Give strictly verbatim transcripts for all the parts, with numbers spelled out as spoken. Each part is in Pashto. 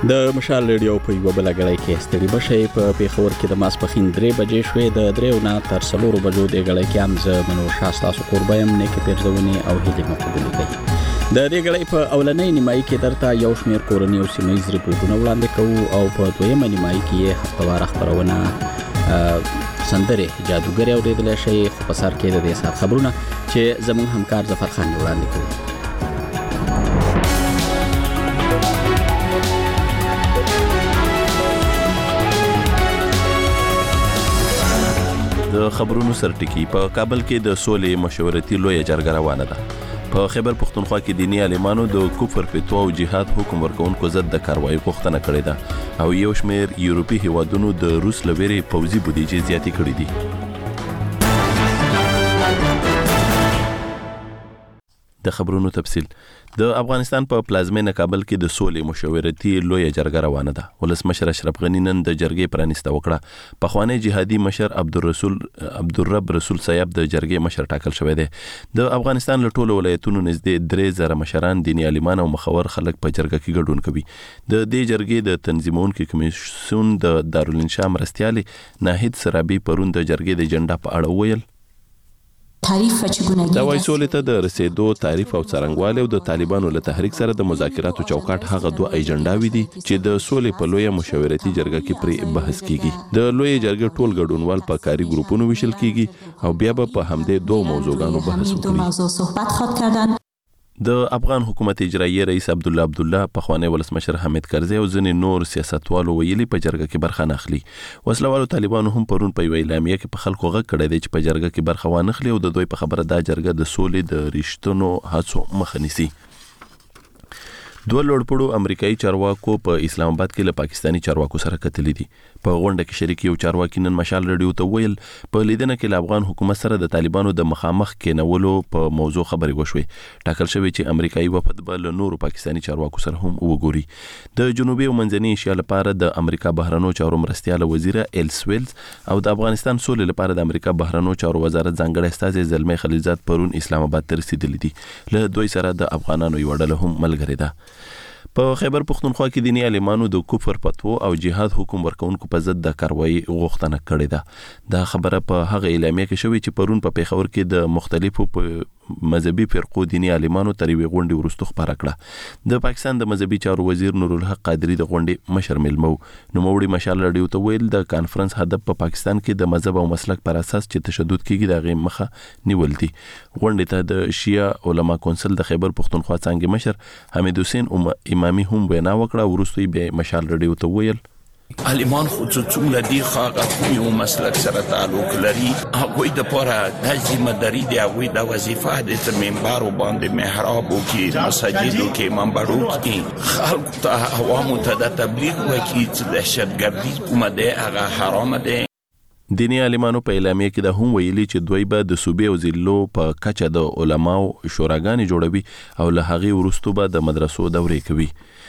د مشال ریډیو په یو بل غړی کې ستړي بشي په پیښور کې د ماسپخین درې بجې شوې د دریو نه تر څلورو بجو د غړی کې هم ز منو شاستا سو قربایم نه کې پیرځونی او هلي مقبول دي د دې غړی په اولنۍ نیمایي کې درته یو شمېر کورنۍ او سیمایي ریپورتونه وړاندې کوو او په دویمه نیمایي کې هفتوار خبرونه سندره جادوګر او د دې شي په سر کې د دې سات خبرونه چې زموږ همکار ظفر خان وړاندې کوي. د خبرونو سرټکی په کابل کې د سولې مشورتي لوی جرګه روانه ده. په خیبر پختونخوا کې دینی عالمانو د کفر فتوا او جهاد حکم ورکونکو ضد د کاروایی غوښتنه کړې ده او یو شمېر یورپی هیوادونو د روس لوري پوځي بودیجه زیاتې کړې دي. د خبرونو تفصیل د افغانستان په پلازمینه کابل کې د سولې مشورتي لوی جرګه روانه ده. ولسمشر اشرف غنی نن د جرګې پرانیسته وکړه. په خوانی جهادي مشر عبدالرسول عبدالرب رسول صاحب د جرګې مشر ټاکل شوی دی. د افغانستان له ټولو ولایتونو نږدې درې زره مشران دیني عالمان او مخور خلک په جرګه کې ګډون کوي. د دې جرګې د تنظیمونکو کمیسیون د دارالانشا مرستیال ناهید سرابي پرون د جرګې د اجنډا په اړه ویل. تعریف چګونه دا وایي سولې ته د رسیدو تعریف او څرنګوالی او د طالبانو له تحریک سره د مذاکراتو چوکاټ هغه دوه ایجنډاوي دي چې د سولې په لوی مشورتي جرګه کې پرې بحث کیږي. د لوی جرګې ټول ګډونوال په کاري ګروپونو ویشل کیږي او بیا به په همدې دوه موضوعاتو بحث وکړي. د افغان حکومت اجرایي رئیس عبد الله عبد الله په خوانی ولسمشر حمید کرزی او ځینې نور سیاستوالو ویلي په جرګه کې برخه نه اخلي. وسلوالو طالبانو هم پرون په اعلامیه کې په خلکو غږ کړی دی چې په جرګه کې برخه وانه اخلي او د دوی په خبره دا جرګه د سولې د رښتونو هڅو مخه نیسي. دوه لوړپوړو امریکایي چارواکو په اسلام آباد کې له پاکستانی چارواکو سره کتلې دي. په غونډه کې شریک یو چارواکي نن مشال ریډیو ته ویل په لیدنه کې له افغان حکومت سره د طالبانو د مخامخ کېنولو په موضوع خبرې وشوې. ټاکل شوی چې امریکایي وفد به له نورو پاکستانی چارواکو سره هم وګوري. د جنوبي او منځنۍ ایشیا لپاره د امریکا بهرنیو چارو مرستیال وزیر ایلس ویلز او د افغانستان سولې لپاره د امریکا بهرنیو چارو وزارت ځانګړی استازی زلمی خلیلزاد پرون اسلام آباد ته رسیدلی دي. له دوی سره د افغانانو یو ډله هم ملګری ده. په خیبر پختونخوا کې دیني عالمانو د کفر فتوا او جهاد حکم ورکونکو په ضد د کاروایی غوښتنه کړې ده. دا خبره په هغه اعلامیه کې شوې چې پرون په پیښور کې د مختلفو مذهبي فرقو دیني عالمانو تر یوې غونډې وروسته خبره کړه. د پاکستان د مذهبي چارو وزیر نور الحق قادری د غونډې مشر ملمو نوموړي مشال ریډیو ته ویل د کانفرنس هدف په پاکستان کې د مذهب او مسلک پر اساس چې تشدد کیږي د غي مخه نیول دي. غونډې ته د شیعه علما کونسل د خیبر پختونخوا څنګه مشر حمید حسین امامي هم وینا وکړه. وروسته به مشال ریډیو ته ویل عالمان خصوصا لدی خاغه کوم مسلک سره تعلق لري هغه د پوره د ذمہ داری دی او د وظیفه د منبر باندې محراب او کې مساجد او کې منبرو کې خلق ته عوامو ته د تبلیغ وکړي چې دهشتګردي کومه ده هغه حرام ده. دینی عالمانو په اعلامیه کې د هم ویلي چې دوی به د صوبې او ضلعو په کچه د علماو شوراګانې جوړوي او له هغې وروسته به د مدرسو دورې کوي.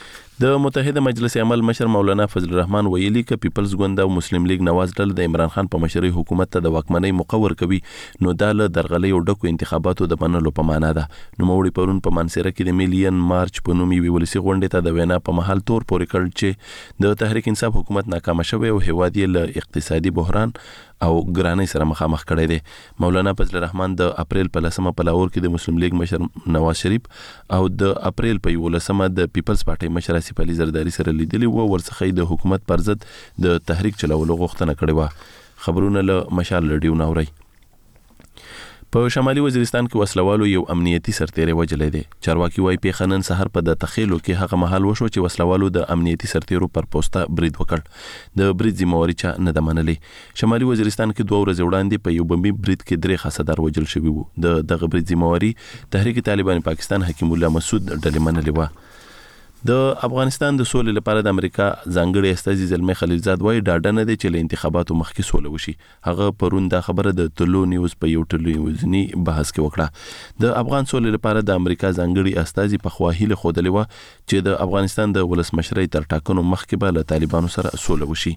د متحده مجلس عمل مشر مولانا فضل الرحمن ویلي ک پیپلز ګوند او مسلم لیگ نواز ډله د عمران خان په مشرۍ حکومت ته د واکمنۍ مقور کوي نو دا له درغلۍ او ډکو انتخاباتو د منلو په معنا ده. نو موړي پرون په منصره کې د میلیون مارچ په نوم یو ولسی غونډه ته د وینا په محل تور پورې کړ چې د تحریک انصاف حکومت ناکام شوی او هواد یې له اقتصادي بحران او ګرانۍ سره مخامخ کړی دی. مولانا فضل الرحمن د اپریل په لسمه په لاهور کې د مسلم لیگ مشر نواز شریف او د اپریل په یولسمه د پیپلز پارټي مشر آصف علي زرداری سره لیدلی و ورڅخه د حکومت پر ضد د تحریک چلولو غوښتنه کړې و. خبرونه له مشال ریډیو نوري. په شمالي وزیرستان کې وسلوالو یو امنیتي سرتیری وجلې دي. چارواکي وايي په خنن سحر په د تخیلو کې هغه محل وشو چې وسلوالو د امنیتي سرتیرو پر پوسټه برید وکړ. د برید ذمہواری چا نه د منلې. شمالي وزیرستان کې دوه ورځې وړاندې په یو بمبي برید کې درې خاصدار وجل شوی وو. د دغه برید ذمہواری تحریک طالبان پاکستان حکیم الله مسعود ډلې منلې و. د افغانستان د سولې لپاره د امریکا ځانګړي استازي زلمی خلیلزاد وايي ډاډه نه دي چې له انتخاباتو مخکې سوله وشي. هغه پرون دا خبره د تلو نیوز په یو ټلویزیونی بحث کې وکړه. د افغان سولې لپاره د امریکا ځانګړي استازي په خواهی له خودلې و چې د افغانستان د ولسمشرۍ تر ټاکنو مخکې به له طالبانو سره سوله وشي.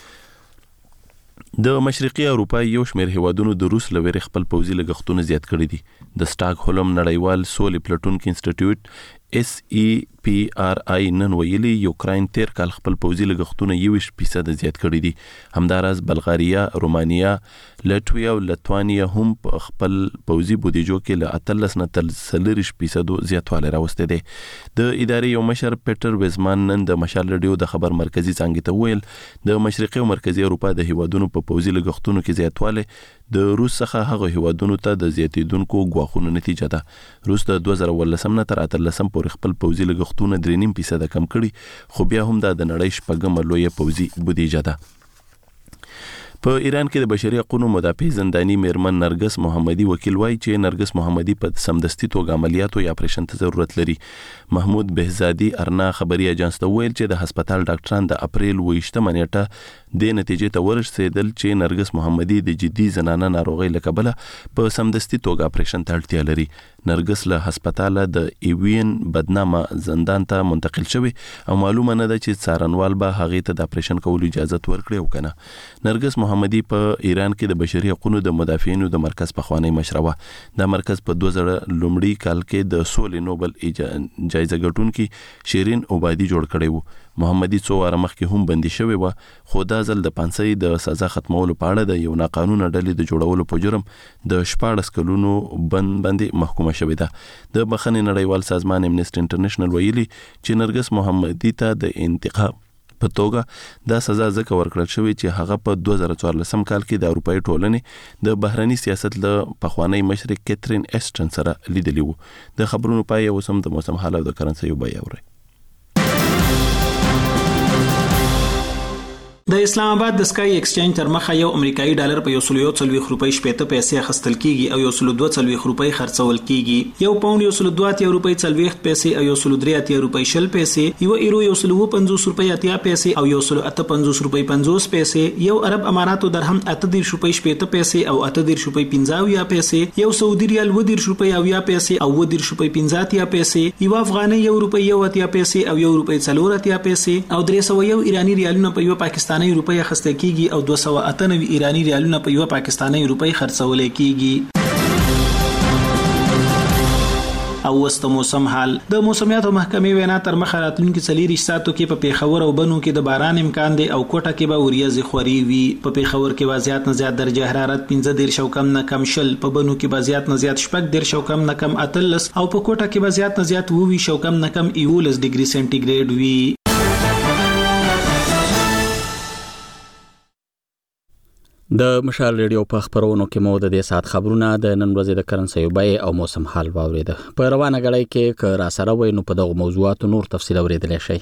د مشرقي اروپا یو شمېر هیوادونو د روس لوري خپل پوځي لګښتونه زیات کړي دي. د سټاک هولم نړیوال سولې پلټونکو انسټیټیوټ اس ای پی آر آی نن ویلي یوکراین تیر کال خپل پوځي لګښتونه یویش فیصد زیات کړي دي. همداراز بلغاریا، رومانیا، لټویا او لتوانیا هم خپل پوځي بودیجو کې له اتلس نه تر څلوریش فیصد زیاتوالی راوستی دی. د ادارې یو مشر پیټر ویزمان نن د مشال رادیو د خبر مرکزی څنګه ته ویل د مشرقي او مرکزی اروپا د هیوادونو په پوځي لګښتونو کې زیاتوالی د روس څخه هغه هیوادونو ته د زیاتیدونکو غواخونو نتیجه ده. روس د دوه زره ولسم نه تر اتلسم پورې خپل پوځي لګښتونه درې نیم فیصد کم کړي، خو بیا هم دا د نړۍ شپږمه لویه پوځي بودیجه ده. په ایران کې د بشري حقوقو مدافع زنداني میرمن نرګس محمدي وکیل وایي چې نرګس محمدي په سمدستي توګه عملیاتو یا اپریشن ته ضرورت لري. محمود بهزادي ارنا خبري اجانس ته ویل چې د هسپتال ډاکټران د اپریل ویشتمه نیټه د نتیجې ته ورسېدل چې نرګس محمدي د جدي زنانه ناروغي له کبله په سمدستي توګه اپریشن ته اړتیا لري. نرګس له هسپتال د ایوین بدنامه زندان ته منتقل شوی او معلومه نه ده چې څارنوال به هغه ته د اپریشن کولو اجازه ورکړي او کنه. نرګس محمدي په ایران کې د بشري حقوقو د مدافعینو د مرکز پخوانی مشروه. دا مرکز په دوه زره لومړي کال کې د سولې نوبل جایزه ګټونکي شیرین عبادي جوړ کړی وو. محمدي څو واره مخکې هم بندي شوی و، خو دا ځل د پانسۍ د سزا ختمولو په اړه د یو ناقانونه ډلې د جوړولو په جرم د شپاړس کلونو بند باندې محکومه شوې ده. د بخښنې نړیوال سازمان امنیسټي انټرنیشنل ویلي چې نرګس محمدي ته د انتقام په توګه دا سزا ځکه ورکړل شوې چې هغه په دوه زره څوارلسم کال کې د اروپאי ټولنې د بهرني سیاست له پخوانی مشر کیترین ایسټن سره لیدلی وو. د خبرونو پای اوس هم د موسم حال او د کرنسي بیان اوري. د اسلام آباد د سکای ایکسچینج تر مخه یو امریکایي ډالر په یو سل یو څلوېښت روپۍ شپېته پیسې اخیستل کیږي او یو سل دوه څلوېښت روپۍ خرڅول کیږي. یو پاوند یو سل دوه اتیا روپۍ څلوېښت پیسې او یو سل درې اتیا روپۍ شل پیسې، یو ایرو یو سل اووه پنځوس روپۍ اتیا پیسې او یو سل اته پنځوس روپۍ پنځوس پیسې، یو عرب اماراتو درهم اته دېرش روپۍ شپېته پیسې او اته دېرش روپۍ پنځه اویا پیسې، یو سعودي ریال اووه دېرش روپۍ اویا پیسې او اووه دېرش روپۍ پنځه اتیا پیسې، یو افغانۍ یو روپۍ یو اتیا پیسې او یو روپۍ څلور اتیا پیسې او درې سوه یو ایراني ریالونه په یو پاکستاني روپۍ اخیستل کیږي او دوه سوه اته نوي ایراني ریالونه په یو پاکستاني روپۍ خرڅول کیږي. او وست موسم حال. د موسمیاتو محکمې وینا تر مخه راتلونکي څلوېښت ساعتو کې په پیښور او بنو کې د باران امکان دی او کوټه کې به وریځې خوري وي. په پیښور کې به زیات نه زیات درجه حرارت پنځه دېرش او کم نه کم شل، په بنو کې به زیات نه زیات شپږ دېرش او کم نه کم اتلس او په کوټه کې به زیات نه زیات اووه ویشت او کم نه کم یوولس ډیګري سنټیګریډ وي. د مشال ریډیو په خبرونو کې مو د دې سات خبرونه د نن ورځې د کرنسي بیې او موسم حال واوریده. په روانه غړۍ کې ک را سره وای نو په دغه موضوعاتو نور تفصیل اوریدل شي.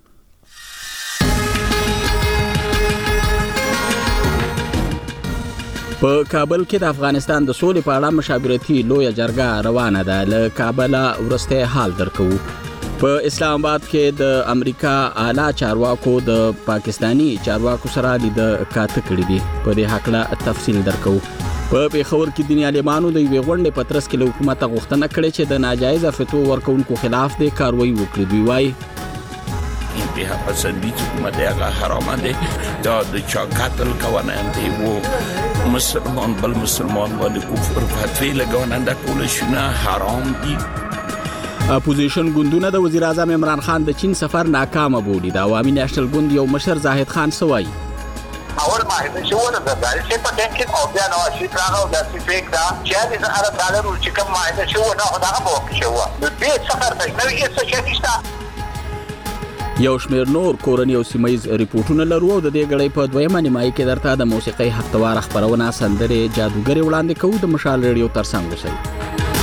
په کابل کې د افغانستان د سولې په اړه مشاورتي لویه جرګه روانه ده. له کابل ورسته حال درکو. په اسلام آباد کې د امریکا اعلی چارواکو د پاکستانی چارواکو سره د کاته کړی دي. په دې حق تفصیل درکو. په پیښور کې د نیالمانو د یوې غونډې په ترڅ کې له حکومت غوښتنه کړې چې د ناجایز فتوا ورکوونکو خلاف د کاروایی وکړي. دوی وایي انتها پسندی حکومت هغه حرام دی، دا د چا قتل کوونن دی و مسلمان بل مسلمان باندې کفر فتوی لګونن د ټول شنه حرام دي. اپوزیشن ګوندونه د وزیر اعظم عمران خان د چین سفر ناکامه بولی. د عوامي نېشنل ګوند یو مشر زاهد خان سوای اول معاهده شو ورته د چې په ټیم کې او بیا نو شي کارو د سپیک دا چې د عرب ډالر چې کوم معاهده شو نه خدای په وخت شو نو دې سفر ته نو یې څه شي نشته. یو شمیر نور کورنی او سیمایز ریپورتونه لرو او د دې غړې په دویمه نیمایي کې درته د موسیقي هفتوار خبرونه سندره جادوګری وړاندې کوو. د مشال ریډیو ترڅنګ اوسئ.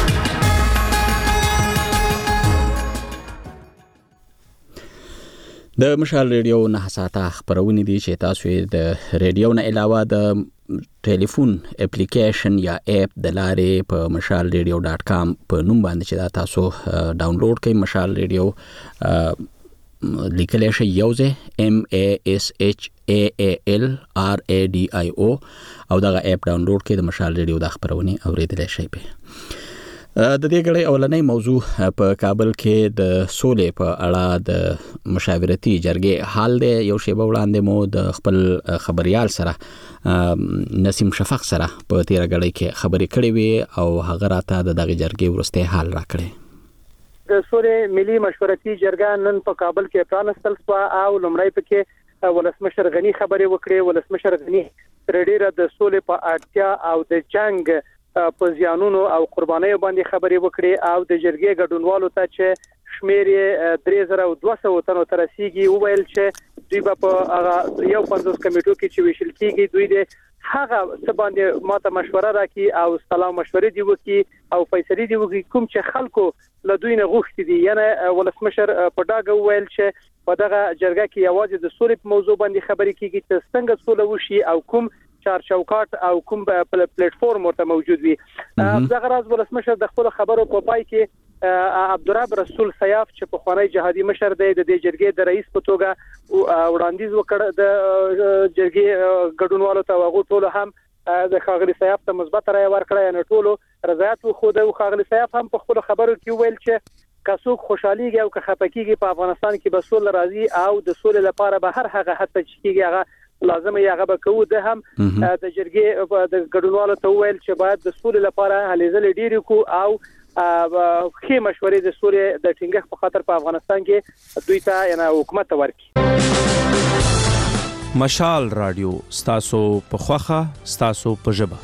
د مشال ریډیو نه ساته خبرونه دي چې تاسو د ریډیو نه علاوه د ټلیفون اپلیکیشن یا اپ د لارې په مشال ریډیو ډاٹ کام په نوم باندې چې دا تاسو ډاونلوډ کړئ. مشال ریډیو لیکل شي یوځه ام ا اس اچ ا ا ال ار ا ډي آی او او دا اپ ډاونلوډ کړئ. د مشال ریډیو د خبرونه اوریدل شي. په د دې غړې اولنۍ موضوع په کابل کې د سولې په اړه د مشاورتي جرګې حال دی. یو شیبه وړاندې مو د خپل خبريال سره نسیم شفق سره په تیر غړې کې خبرې کړې وي او هغه راته د دغه جرګې ورسته حال راکړي. د سولې ملي مشورتي جرګه نن په کابل کې پرانستل شو او لمړی پکې ولسمشر غنی خبرې وکړې. ولسمشر غنی تر ډیره د سولې په اړتیا او د جنگ په زیانونو او قربانیو باندې خبرې وکړې او د جرګې ګډونوالو ته چې شمیر درې زره او دوه سوه تنو تر رسیدي وویل چې دوی په هغه یو پنځوس کمیټو کې چې ویشل کیږي دوی د هغه څه باندې ماته مشوره راکړي او سلام مشورې دی وکړي او فیصله دی وکړي کوم چې خلکو له دوی نه غوښتي دي. یعنی ولسمشر په ډاګه وویل چې په دغه جرګه کې یوازې د سولې په موضوع باندې خبرې کیږي چې څنګه سوله وشي او کوم چار چوکاټ او کوم پلیټ فارم ورته موجود وي. دغه راز ولسمشر د خپل خبرو په پای کې عبدالرب رسول سیاف چې په خوانی جهادي مشر دی د دې جرګې د رئیس په توګه وړاندیز وکړ د جرګې ګډونوالو ته وغو ټول هم د خاغلی سیاف ته مثبت رائے ورکړه نه ټولو رضایت خو د خاغلی سیاف هم په خپل خبرو کې ویل چې کڅوک خوشحاليږي او که خپکیږي په افغانستان کې به سول راځي او د سول لپاره به هر هغه حتی چې هغه لازم یې هغه به کوو. ده هم د جرګې د ګډونوالو ته ویل چې باید د سول لپاره هلې ځلې ډېری کو او خې مشورې د سولې د ټینګښت په خاطر په افغانستان کې دوی ته یعنی حکومت ورکړي. مشال رادیو ستاسو په خوخه ستاسو په ژبه.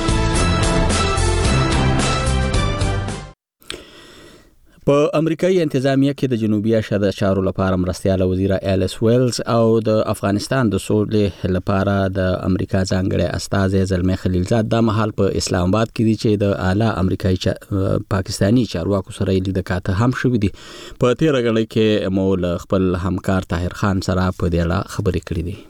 په امریکایي انتظامیه کې د جنوبي اسیا د چارو لپاره مرستيال وزیر الیس ویلز او د افغانستان د سولې لپاره د امریکا ځانګړي استازي زلمي خلیلزاد د محل په اسلام آباد کې دي چې د اعلی امریکایي پاکستانی چارواکو سره لیدل کاته هم شوې دي. په تیر غړي کې مول خپل همکار طاهر خان سره په دې اړه خبرې کړې دي.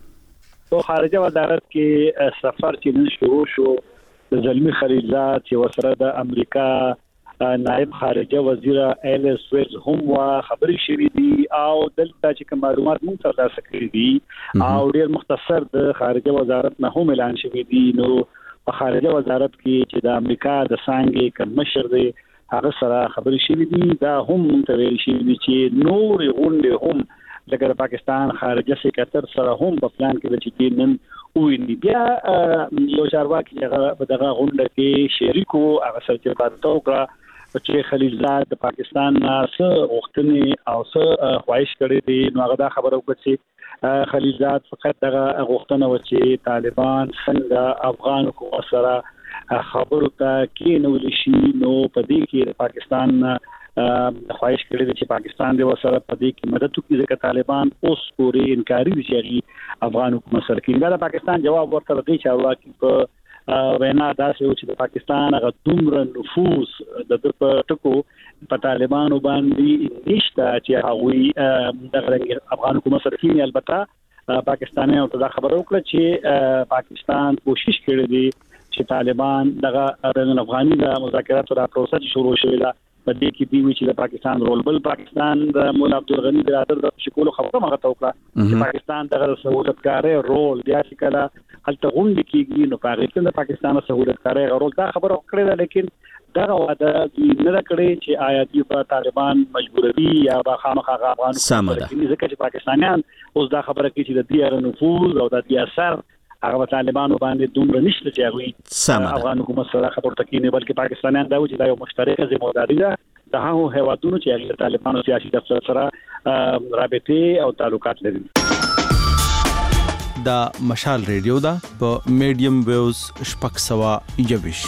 په خارجه وزارت کې سفر چې نن شروع شو د زلمي خلیلزاد چې وسره د امریکا نائب خارجه وزیر الیس ویلز هم وا خبرې شوې دي او دلته چې کوم معلومات موږ ترلاسه کړي دي او ډېر مختصر د خارجه وزارت نه هم اعلان شوی دی. نو په خارجه وزارت کې چې د امریکا د څنګه کوم مشر دی هغه سره خبرې شوې دي دا هم موږ ته ویل شوی دي چې نور غونډه هم لکه د پاکستان خارجه سکرټر سره هم په پلان کې چې نن ویني. بیا یو چارواکي هغه په دغه غونډه کې شریکو هغه سره چې پاتو کړه چې خلیلزاد د پاکستان سره غوښتنې او سره خواهش کړې دي. نو هغه دا خبره وکړه چې خلیلزاد فقط دغه غوښتنه و چې طالبان څنګه افغان حکومت سره خبرو ته کېنول شي. نو په دې کې پاکستان خواهش کړې دي چې پاکستان د وسره په دې کې مدد وکړي ځکه طالبان اوس پورې انکاري دي چې افغان حکومت سره کې. دا پاکستان جواب ورته ورکړي چې واکي په وینا دا چې د پاکستان هغه دومره نفوذ د په ټکو په طالبانو باندې نشته چې هغوی د افغان حکومت سره کینی. البته پاکستانیانو ته دا خبره وکړه چې پاکستان کوشش کړی دی چې طالبان دغه بین افغاني د مذاکراتو را پروسه شروع شوی دا په دې کې دی چې د پاکستان رول بل پاکستان د مولا عبدالغنی برادر د شکول خبره مغه توکړه چې پاکستان دغه سہولتکاري رول بیا چې کله هلته غونډه کېږي نو پاکستان د پاکستان سہولتکاري رول دا خبره کړې ده. لیکن دا وعده نه کړې چې آیا دی په طالبان مجبوروي یا با خامخا افغان سمده ځکه چې پاکستانیان اوس دا خبره کوي چې د دې نفوذ او د دې اثر هغه طالبانو باندې دومره نشته چې هغه افغان حکومت سره خبرو ته کېنه بلکې پاکستانیان دا و چې دا یو مشترکه ذمہواری ده د هغو هیوادونو چې هغه طالبانو سیاسي دفتر سره رابطه او تعلقات لري. دا مشال ریډیو دا په میډیم ویوز شپږ سوه یوویشت.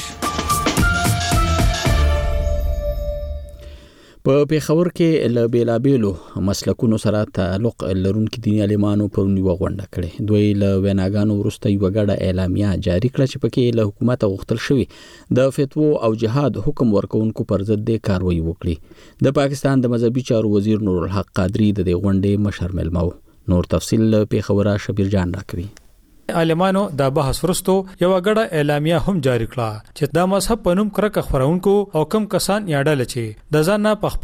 په پیښور کې له بیلابیلو مسلکونو سره تعلق لرونکو دیني عالمانو په نیو غونډه کړې. دوی له ویناګانو وروسته یو غړ اعلامیه جاری کړه چې پکې له حکومت غوښتل شوی د فتوا او جهاد حکم ورکوونکو پر ضد د کاروایی وکړي. د پاکستان د مذهبي چارو وزیر نور الحق قادری د دې غونډې مشر ملمو. نور تفصیل پیښور شبیر جان راکوي. عالمانو دا بحث ورستو یو غړه اعلامیه هم جاری کړه چې دا مذهب په نوم کرکه خورونکو او کم کسان یاډل چې د ځان په خپل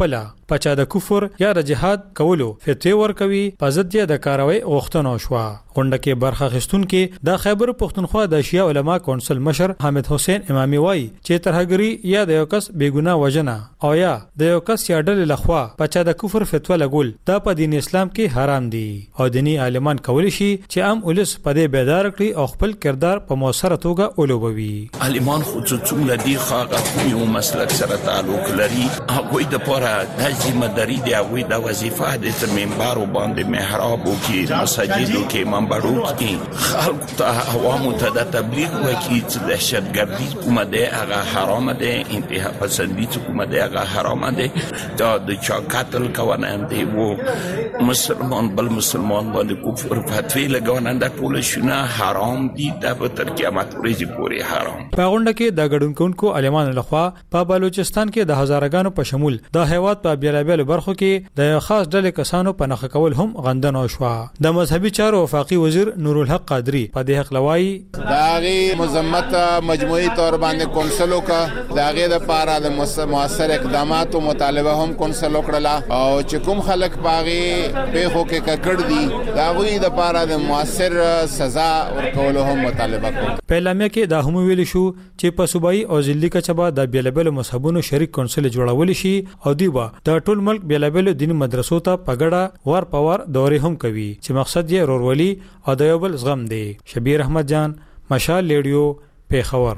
پچا د کفر یا د جهاد کولو فتوی ورکوي په ضد د کاروي غوښتنه شو. غونډه کې برخه اخیستونکو د خیبر پښتونخوا د شیعه علما کونسل مشر حامد حسین امامي وایي چې ترهګری یا د یو کس بیګناه وجنه او یا د یو کس یا ډلې لخوا پچا د کفر فتوا لګول دا په دین اسلام کې حرام دي او دینی عالمان کولی شي چې عام ولس په دې بیدار کړي او خپل کردار په موثره توګه اولوبوي. عالمان خو څومره دي خاغه یو مسلک سره تعلق لري هغه د پوره د ذمہ داری دی هغه د وظیفه د منبر باندې محراب او کې مساجدو کې منبرو کې خلق ته عوامو ته د تبلیغ وکړي چې دهشتګردي کومه ده هغه حرام ده انتها پسندي کومه ده هغه حرام ده دا د چا قتل کووننده وو مسلمان بل مسلمان باندې کفر فتوی لګوننده ټول شونه حرام دي د تر قیامت ورځې پورې حرام. په غونډه کې د ګډونکو عالمانو لخوا په بلوچستان کې د هزارګانو په شمول د هیواد په بیلابیل برخو کې د خاص ډلې کسانو په نخښه کول هم غندنه شو. د مذهبي چارو وفاقي وزیر نورالحق قادری په دې حق لوي داغي مذمت مجموعي تور باندې کونسلو کا داغه د پارا د موثر اقدامات او مطالبه هم کونسلو کړلا او چې کوم خلک باغي په هو کې ککړ دي داغوی د پارا د موثر سزا ورکولو هم مطالبه کوي. په اعلامیه کې دا هم ویل شو چې په صوبایي او ضلعي کچبه د بیلابل مذهبونو شریک کونسل جوړول شي او دیوا د ټول ملک بیلابل دیني مدرسو ته پګړه ور پور دورې هم کوي چې مقصد یې رورولي او د یو بل زغم دی. شبیر احمد جان مشال لیډیو پیښور.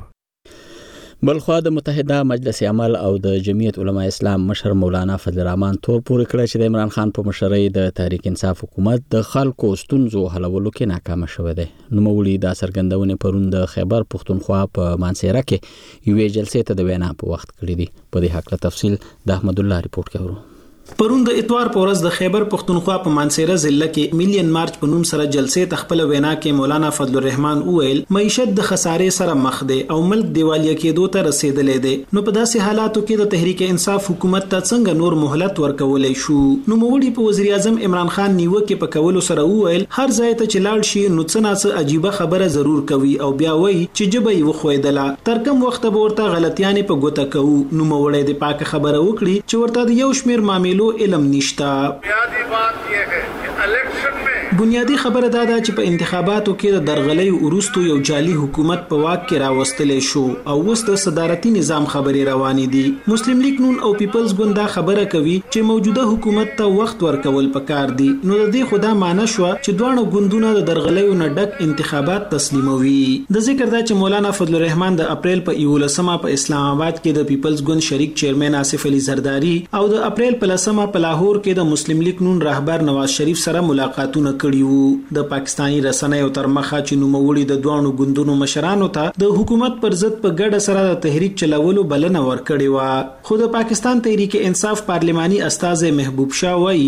بلخوا د متحده مجلس عمل او د جمعیت علما اسلام مشر مولانا فضل الرحمن تور پورې کړ چې د عمران خان په مشرۍ د تحریک انصاف حکومت د خلکو ستونزو حلولو کې ناکام شوه دی. نوموړي دا څرګندونه پرون د خیبر پښتونخوا په مانسیره کې یوې جلسې ته د وینا په وخت کړې دي. په دې حق له تفصیل د احمد الله ریپورت کوي. پرون د اتوار په ورځ د خیبر پښتونخوا په مانسیره ضلع کې میلیون مارچ په نوم سره جلسې تخپل وینا کې مولانا فضل الرحمن وویل معیشت د خسارې سره مخ دی او ملک دیوالیا کېدو ته رسیدلې دی. نو په داسې حالاتو کې د تحریک انصاف حکومت ته څنګه نور مهلت ورکولای شو؟ نو موړي په وزیر اعظم عمران خان نیوکه په کولو سره وویل هر ځای ته چې لاړ شي نو څه ناڅه عجیبه خبره ضرور کوي او بیا وایي چې جبه یې وخویدله تر کوم وخت به ورته غلطیانې په ګوته کوو. نو موړي د پاک خبره وکړي چې ورته د یو شمیر معاملو علم نشته. بنیادی بات یہ ہے کہ الیکشن میں بنیادی خبره دا ده چې په انتخاباتو کې د درغلۍ ورستو یو جعلي حکومت په واک کې راوستلې شو او اوس د صدارتي نظام خبرې روانې دي. مسلم لیگ نون او پیپلز ګوند دا خبره کوي چې موجوده حکومت ته وخت ورکول پکار دي. نو د دې خدا معنی شو چې دوه ګوندونه د درغلۍ نه ډک انتخابات تسلیموي. د ذکر دا چې مولانا فضل الرحمن د اپریل په یولسمه په اسلام آباد کې د پیپلز ګوند شریک چیرمن آصف علي زرداری او د اپریل په لسمه په لاهور کې د مسلم لیگ نون رهبر نواز شریف سره ملاقاتونه کړیو. د پاکستانی رسنیو تر مخه چې نوموړي د دوه ګوندونو مشرانو ته د حکومت پر ضد په ګډه سره د تحریک چلولو بلنه ورکړې و. خو د پاکستان تحریک انصاف پارلماني استاذ محبوب شاه وایي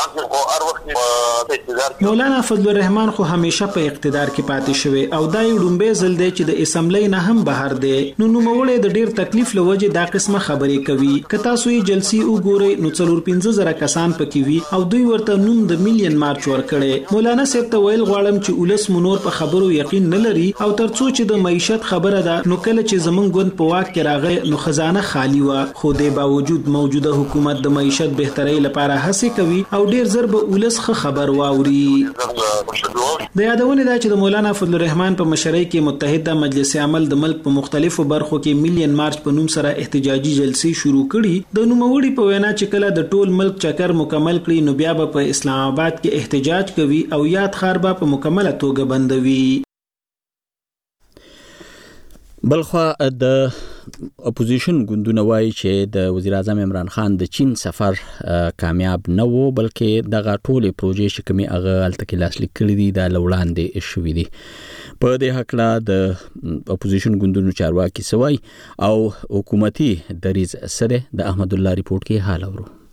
مولانا فضل الرحمن خو همیشه په اقتدار کې پاتې شوی او دا یو ډومبه ځل دی چې د اسمبلی نه هم بهر دی. نو نوموړي د ډیر تکلیف لوجه دا قسمه خبرې کوي. کتا سوی جلسې وګوري نو څلور پنځه زره کسان پکې وي او دوی ورته نوم د میلیون مارچ ورکړي. مولانا صاحب ته ویل غواړم چې ولس مونور په خبرو یقین نه لري او ترڅو چې د معیشت خبره ده نو کله چې زمونږ ګوند په واک کې راغی نو خزانه خالی و. خو د باوجود موجوده حکومت د معیشت بهترۍ لپاره هڅه کوي او ډیر زر به ولس خبر واوري. د یادونه ده چې د مولانا فضل الرحمن په مشرۍ کې متحده مجلس عمل د ملک په مختلفو برخو کې میلیون مارچ په نوم سره احتجاجي جلسې شروع کړي. د نوموړي په وینا چې کله د ټول ملک چکر مکمل کړي نو بیا به په اسلام آباد کې احتجاج کوي او یاد خار به په مکمله توګه بندوي. بلخوا د اپوزیشن ګوندونه وایي چې د وزیر اعظم عمران خان د چین سفر کامیاب نه وو بلکې دغه ټولې پروژې چې کومې هغه هلته کې لاسلیک کړي دي دا وړاندې شوي دي. په دې حقله د اپوزیشن ګوندونو چارواکي څه وایي او حکومتي دریځ څه دی؟ د احمد الله ریپورټ کې حال اورو. د یادونې دا چې د مولانا فضل الرحمن په مشرۍ کې متحده مجلس عمل د ملک په مختلفو برخو کې میلیون مارچ په نوم سره احتجاجي جلسې شروع کړي. د نوموړي په وینا چې کله د ټول ملک چکر مکمل کړي نو بیا به په اسلام آباد کې احتجاج کوي او یاد خار به په مکمله توګه بندوي. بلخوا د اپوزیشن ګوندونو چارواکي سوای او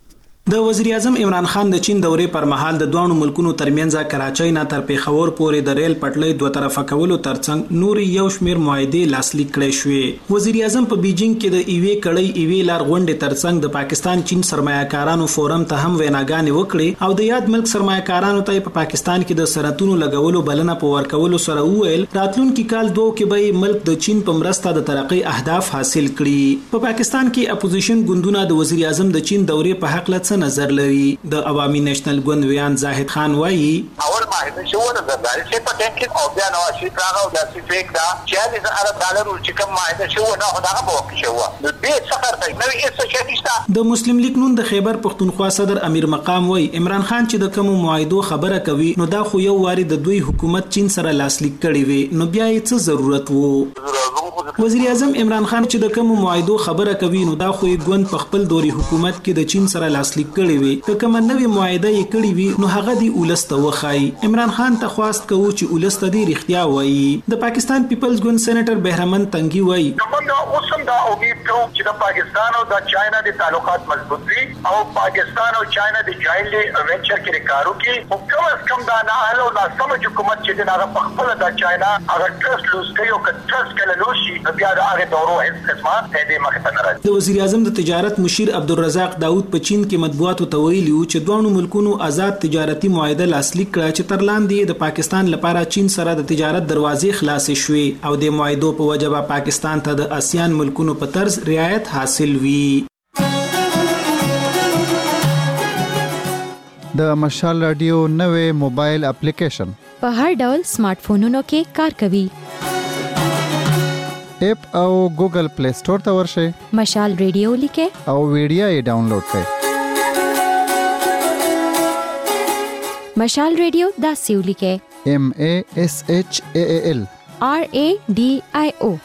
د وزیر اعظم عمران خان د چین دورې پر مهال د دوه ملکونو ترمنځ کراچۍ نه تر پیښور پورې د ریل پټلۍ دوه طرفه کولو ترڅنګ نور یو شمېر معاهدې لاسلیک کړې شوې. وزیر اعظم په بیجینګ کې د ایوي کړۍ ایوي لار غونډې ترڅنګ د پاکستان چین سرمایه‌کارانو فورم ته هم ویناګانې وکړې او د یاد ملک سرمایه‌کارانو ته په پاکستان کې د صنعتونو لګولو بلنه په ورکولو سره وویل راتلونکي کال دوه کې به ملک د چین په مرسته د ترقۍ اهداف حاصل کړي. په پاکستان کې اپوزیشن ګوندونه د وزیر اعظم د چین دورې په حق له نظر لري. د عوامي نېشنل ګوند ویان زاهد خان وایي اول معاهده شو د زرداري چې په ټینګ او بیا نو شي راغو د سیفیک دا چې د عرب ډالر چې کوم معاهده شو نه خدای به وکړي شو نو دې څخه ته نو هیڅ څه نشته. د مسلم لیگ نون د خیبر پختونخوا صدر امیر مقام وایي عمران خان چې د کوم معاهدو خبره کوي نو دا خو یو واری د دوی حکومت چین سره لاسلیک کړي وي نو بیا یې څه ضرورت وو. وزیر اعظم عمران خان چې د کوم معاهدو خبره کوي نو دا خو یې ګوند په خپل دوري حکومت کې د چین سره لاسلیک کړي وي که کوم نوې معاهده یې کړې وي نو هغه دی ولسته وخای. عمران خان ته خواست کوو چې ولسته دی رښتیا وایي. د پاکستان پیپلز ګوند سېنیټر بهرمن تنگي وایي موږ اوسم دا امید کوو چې د پاکستان او د چاینا د تعلقات مضبوط وي او پاکستان او چاینا د جوائنټلی وینچر کې کارو کې او کم از کم دا نه هلو دا سمج حکومت چې دا په خپل د چاینا هغه ټرست لوز کوي او ټرست کله لوشي بیا دا هغه دورو هیڅ قسمه دې مخه ته نه راځي. د وزیر اعظم د تجارت مشیر عبدالرزاق داوود په چین کې مطبوعاتو ته ویلي چې دوه ملکونو آزاد تجارتي معاهده لاسلیک کړه چې تر لاندې د پاکستان لپاره چین سره د تجارت دروازې خلاصې شوې او د معاهدو په وجه پاکستان ته د آسیان ملکونو په طرز رعایت حاصل وي. د مشال رادیو نوې موبایل اپلیکیشن په هر ډول سمارټ فونونو کې کار کوي. اپ او ګوګل پلی سٹور ته ورشئ مشال رادیو لیکه او ویډیو یې ډاونلوډ کړئ. مشال رادیو دا سیولی کې M A S H A A L R A D I O.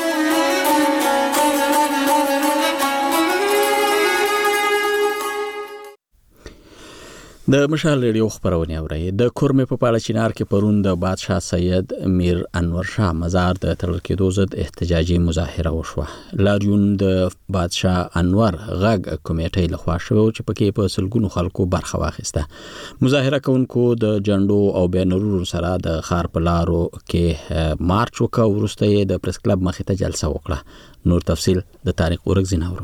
د مشال ریډیو خبرونه اوري. د کورمه په پاړه چینار کې پرون د بادشاه سید میر انور شاه مزار د تړل کېدو ضد احتجاجي مظاهره وشوه. لاریون د بادشاه انور غږ کمیټې لخوا شو چې پکې په سلګونو خلکو برخه واخیسته. مظاهره کوونکو د جنډو او بینرونو سره د خار په لارو کې مارچ وکړ. وروسته د پریس کلب مخې ته جلسه وکړه. نور تفصیل د طارق اورګزی نورو.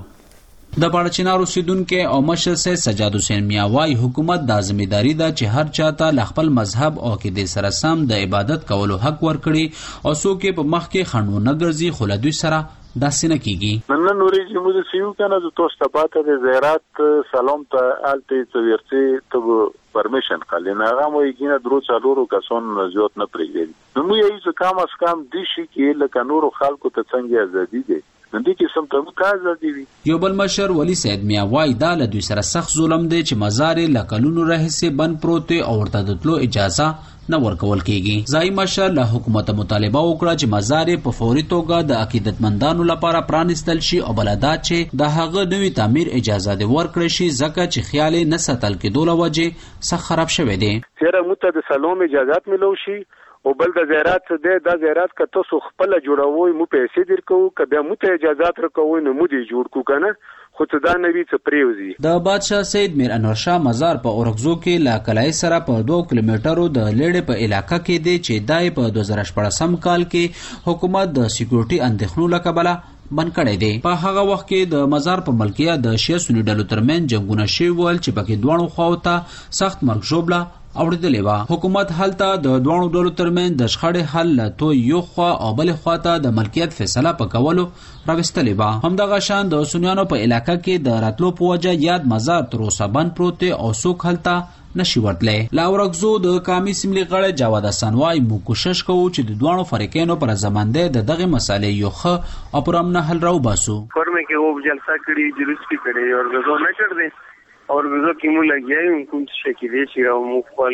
د پاړچینارو سیدونکو او مشر سید سجاد حسین میاوای حکومت د ځمېداري د چې هر چاته ل خپل مذهب او عقیده سره سم د عبادت کولو حق ورکړي او څوک په مخ کې خنډونه ګرځي خو له دوی سره داسې نه کیږي. نن نوري چې موږ سیو کنه د توسته پاته د زیارت سلام ته الته څورتي ته پرمیشن کړي نه هغه مو یې درو څلورو کسان زیات نه پریږدي. نو موږ یې څه کم اس کم دي شي کې لکه نورو خلکو ته څنګه ازادي دي نندې کې سم ته مکازه دي. یو بل مشر ولی سید میاوای دا له دوی سره سخت ظلم دی چې مزار لکلونو راهسه بند پروت او ورته د تلو اجازه نه ورکول کیږي. ځای مشر له حکومت مطالبه وکړه چې مزار په فوري توګه د عقیدتمندانو لپاره پرانستل شي او بلدا چې د هغه نوې تعمیر اجازه دی ورکړي شي ځکه چې خیال نه ستل کېدو لوجه سخت خراب شوی دی. چیرې مت د سلام اجازه ملو شي او بل د زیارت څه دی د زیارت که تاسو خپل جوړوي مو پیسې درکو که بیا مو ته اجازه درکوي نو مو دی جوړ کو کنه خو ته دا نوی څه پریوزي. د بادشاه سید میر انور شاه مزار په اورګزو کې لا کلای سره په دوه کیلومترو د لیړې په علاقې کې دی چې دای په دوه زره شپږم کال کې حکومت د سکیورټي اندېښنو لکبله بند کړی دی. په هغه وخت کې د مزار په ملکیت د شیعه سنی ډلو ترمن جنگونه شوي ول چې پکې دوه خواو ته سخت مرګ ژوبله اوریدلې و. حکومت حالت د دوه ډلو ترمن د شخړې حل تو یو خوا او بل خوا ته د ملکیت فیصله پکولو راوستلې و. همدغه شان د سنیانو په علاقې کې د راتلو په وجه یاد مزار تر اوسه بند پروت او څوک حالت نشي ورتلې. لا ورغزو د قومي سیملي غړي جواد حسن وای مو کوشش کوو چې د دوه فریقینو پر زمانده د دغه مسالې یو ښه او پرامنه حل راو باسو. فرمه کې وو جلسه کړي جلوس کې کړي او غزو نه چړ دي اور وزو کې مو لګیاي کوم څه کې دي چې او مو خپل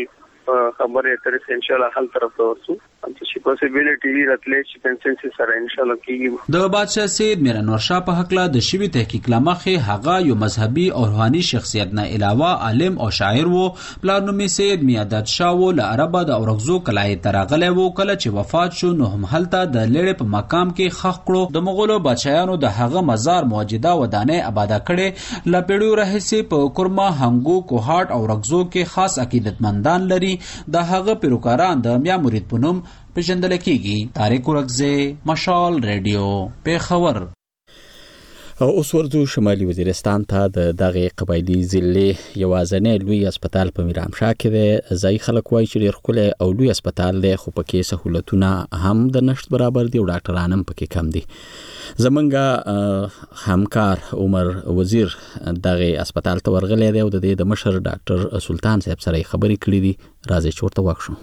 خبره ترې ان شاء الله حل طرف ته ورسو هم چې پوسیبিলিټي راتلې چې کنسنسس سره ان شاء الله کیږي. د بادشاہ سید میر انور شاه په حق لا د شوی تحقیق لمخه هغه یو مذهبي او روحاني شخصیت نه علاوه عالم او شاعر وو. پلانومي سید میادت شاه و له عربه د اورغزو کلای ترغله وو. کله چې وفات شو نو هم هلته د لړې په مقام کې خخ کړو. د مغولو بادشاہانو د هغه مزار موجوده ودانه آباد کړي. لا پیړیو راهیسې په کورما هنګو کوهاټ او رغزو کې خاص عقیدتمندان لري. د هغه پیروکاران د میا مرید پونم پیژندل کیږي. طارق ورغزه مشال ریډیو پیښور. اوس ورځو شمالي وزیرستان ته د دغه قبایلی ضلع یوازنې لوی هسپتال په میرامشاه کې دی. ځای خلک وایي چې ډېر ښکلی او لوی هسپتال دی خو پکې سهولتونه هم د نشت برابر دي او ډاکټران هم پکې کم دي. زمونږ همکار عمر وزیر دغه هسپتال ته ورغلی دی او د دې د مشر ډاکټر سلطان صاحب سره خبرې کړې دي. راځي چې ورته وښو.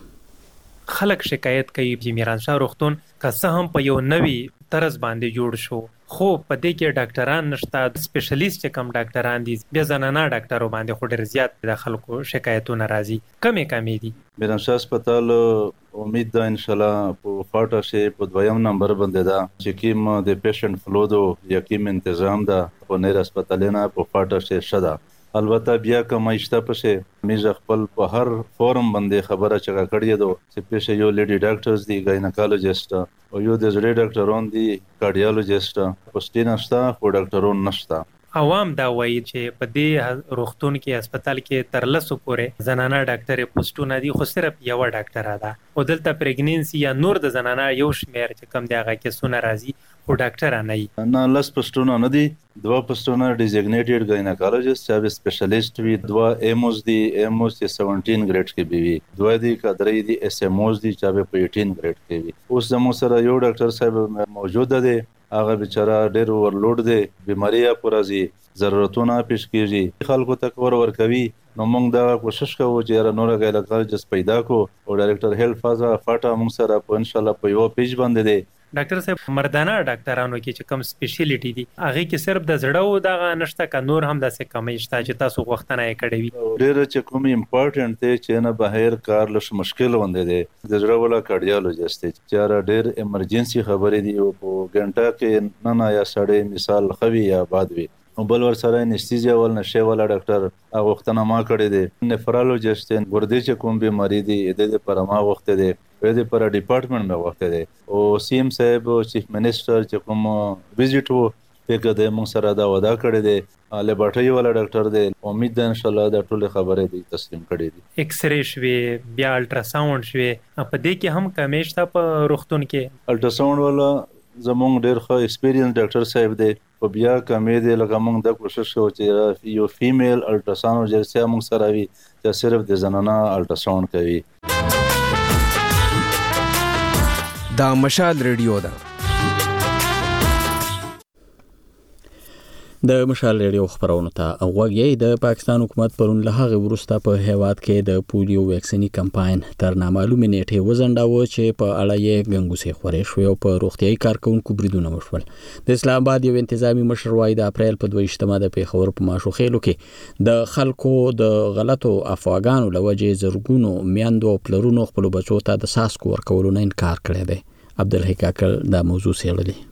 خلک شکایت کوي چې میرانشاه روغتون که څه هم په یو نوي طرز باندې جوړ شو خو په دې کې ډاکټران نشته. سپیشلیست کم ډاکټران دي. بیا زنانه ډاکټرو باندې خو ډېر زیات د خلکو شکایتونه راځي. کمې کمې دي. میرانشاه هسپتال امید ده ان شاء الله په فاټه شي په دویم نمبر باندې ده چې کیم د پیشنټ فلو دو یقین تنظیم ده په نیر هسپتالونه په فاټه شي شدا. البته بیا کوم ایشته پشه میز خپل په هر فورم باندې خبره چغه کړی دو چې پېښه یو لیډي ډاکټرز دی ګاینکالوجیست او یو د زړه ډاکټرون دی کارډیالوجیست پوسټین نشته خو ډاکټرون نشته. عوام دا وایي چې په دې روغتون کې هسپتال کې تر لسو پورې زنانه ډاکټر پوسټونه دي خو صرف یو ډاکټر ده. او دلته پریګننسي یا نور د زنانه یو شمیر چې کم دی هغه کې سونه راځي خو ډاکټر نه وي. نه لس پوسټونه نه دي. دوا پوسټونه ډیزیګنیټډ ګاینکالوجیست چې سپیشلیست وي. دوا ایموز دی ایموز چې سبعتر ګریډ کې بي وي. دوا دی کادرې دی اس ایموز دی چې په اټین ګریډ کې وي. اوس زموږ سره یو ډاکټر صاحب موجود دی. هغه بیچاره ډېر اورلوډ دی. بیماری پرځي ضرورتونه پیش کیږي. خلکو ته کور ورکوي. نو موږ دا کوشش کوو چې نور ګاینکالوجیست پیدا کو او ډایریکټر هیلث فازا فاټا موږ سره په ان شاء الله په یو پیج باندې دی. ډاکټر صاحب مردانه ډاکټرانو کې چې کوم سپیشلیټی دي هغه کې صرف د زړه او دغه نشته ک نور هم داسې کمې شته چې تاسو وختونه یې کړی وي. ډېر چې کوم امپورټنت دی چې نه بهر کار لږ مشکل وندې دی. د زړه ولا کارډیالوجیست چې ډېر ایمرجنسي خبرې دی او په ګنټه کې نه نه یا سړی مثال خوي یا باد وي. بل ور سره انستیزیا ول نشه ولا ډاکټر هغه وختونه ما کړی دی. نفرالوجیست ګردې چې کوم بیماری دی د دې پر ما وخت دی په دې پر ډپارټمنټ مې وخت دی. او سی ایم صاحب چیف منسٹر چې کوم وزټ وو په دې موږ سره دا وعده کړی دی. لیبارټری والا ډاکټر دی. امید ده ان شاء الله دا ټول خبرې دی تسلیم کړي دي. ایکس ری شوي بیا الټراساوند شوي په دې کې هم کمیشته په روغتون کې الټراساوند والا زمونږ ډېر ښه ایکسپیرینس ډاکټر صاحب دی. په بیا کمې دی لکه موږ د کوشش کوو چې یو فیمیل الټراساوند جرسیا موږ سره وي چې صرف د زنانه الټراساوند کوي. دا مشال ریډیو ده. د مشال ریډیو خبرونه ته اوغږی د پاکستان حکومت پرون له هغه وروسته په هیواد کې د پولیو ویکسینی کمپاین تر نامعلومه نیټه وزنډاوه چې په اړه یې ګنګوسې خورې شو او په روغتيایي کارکونکو بریدونه وشول. د اسلام آباد یو انتظامی مشر وایي د اپریل په دویشتمه د پیښور په ماشوخېلو کې د خلکو د غلطو افواګانو لوجې زرګونو میاندو پلرونو خپل بچو ته د ساسکو ورکولو نه انکار کړی دی. عبدالحکاکل دا موضوع سیړلی.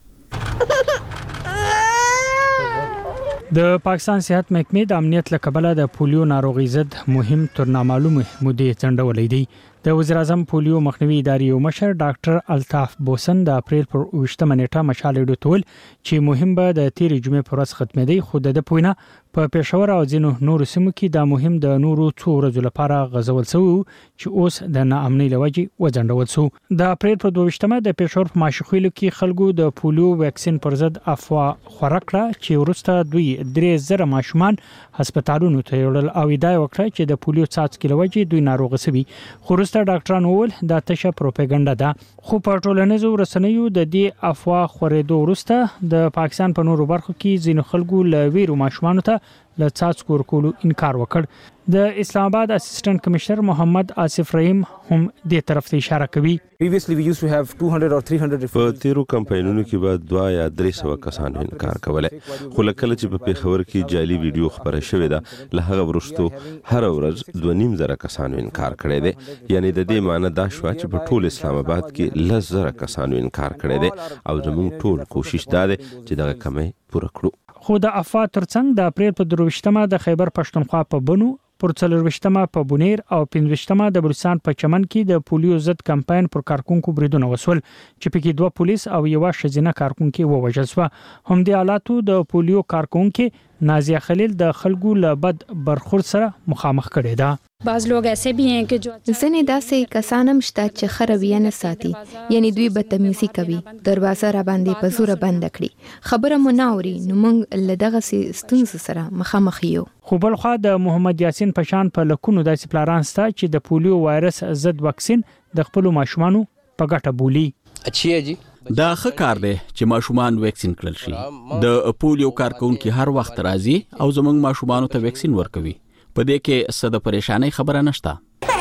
د پاکستان صحت محکمې د امنیت لکبله د پولیو ناروغي ضد مهم تر نامعلومه مودې څنډولې دی. د وزیر اعظم پولیو مخنیوي ادارې یو مشر ډاکټر الطاف بوسن د اپریل پر اوویشتمه نیټه مشال ریډیو ټول چې مهم به د تیرې جمعې پر ورځ ختمېدی خو د پوینه په پېښور او ځینو نورو سیمو کې دا مهم د نورو څو ورځو لپاره غځول شو چې اوس د ناامنۍ لوجې وځنډول شو. د اپریل پر دویشتمه د پېښور په ماشوخېلو کې خلکو د پولیو ویکسین پر ضد افوا خوراک کړه چې ورسته دوی درې زره ماشومان هسپتالونو ته یوړل او ادعا وکړه چې د پولیو څاڅکي لوجې دوی ناروغ شوي. خو وروسته ډاکټران وویل دا تشه پروپاګاندا ده. خو په ټولنیزو رسنیو د دې افوا خورېدو وروسته د پاکستان په نورو برخو کې ځینو خلکو له ویرو ماشومان ته له څاڅکو ورکولو انکار وکړ. د اسلام آباد اسسټنټ کمشنر محمد آصف رحیم هم دې طرف ته اشاره کوي. په تیرو کمپاینونو کې به دوه یا درې سوه کسانو انکار کولای، خو لکه چې په پیښور کې جعلي ویډیو خبره شوې ده له هغه وروسته هر ورځ دوه نیم زره کسانو انکار کړی دی. یعنی د دې معنی دا شوه چې په ټول اسلام آباد کې لس زره کسانو انکار کړی دی او زموږ ټول کوشش دا دی چې دغه کمی پوره کړو. خو د افوا ترڅنګ د اپریل په درویشتمه د خیبر پښتونخوا په بنو، پر څلرویشتمه په بونیر او پنځویشتمه د بلوچستان په چمن کې د پولیو ضد کمپاین پر کارکونکو بریدونه وسول چې پکې دوه پولیس او یو ښځینه کارکونکو ووژل شو. هم د حالاتو د پولیو کارکونکو نازیه خلیل د خلکو له بد برخورد سره مخامخ کړي ده. بعض لوگ ایسے بھی ہیں کہ جو ځنې داسې کسان هم شته چې ښه رویه نه ساتي، یعنی دوی بدتمیزي کوي، دروازه را باندې په زوره بنده کړي، خبره مو نه اوري، نو موږ له دغسې ستونزو سره مخامخ یو. خو بل خوا د محمد یاسین پشان په لکونو داسې پلاران سته چې د پولیو وایرس ضد واکسین د خپلو ماشومانو په ګټه بولي. اچھا جی دا ښه کار دی چې ماشومان ویکسین کړل شي. د پولیو کارکونکي هر وخت راځي او زموږ ماشومانو ته ویکسین ورکوي. په دې کې څه د پریشانۍ خبره نشته.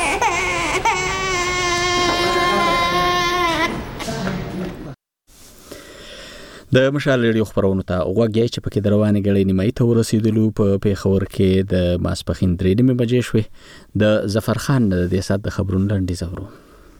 د مشال ریډیو خبرونو ته غوږی چې پکې د روانې غړې نیمایي ته ورسېدلو په پیښور کې د ماسپښین درې نیمې بجې شوې. د ظفر خان د دې سات د خبرونو لنډیز اورو.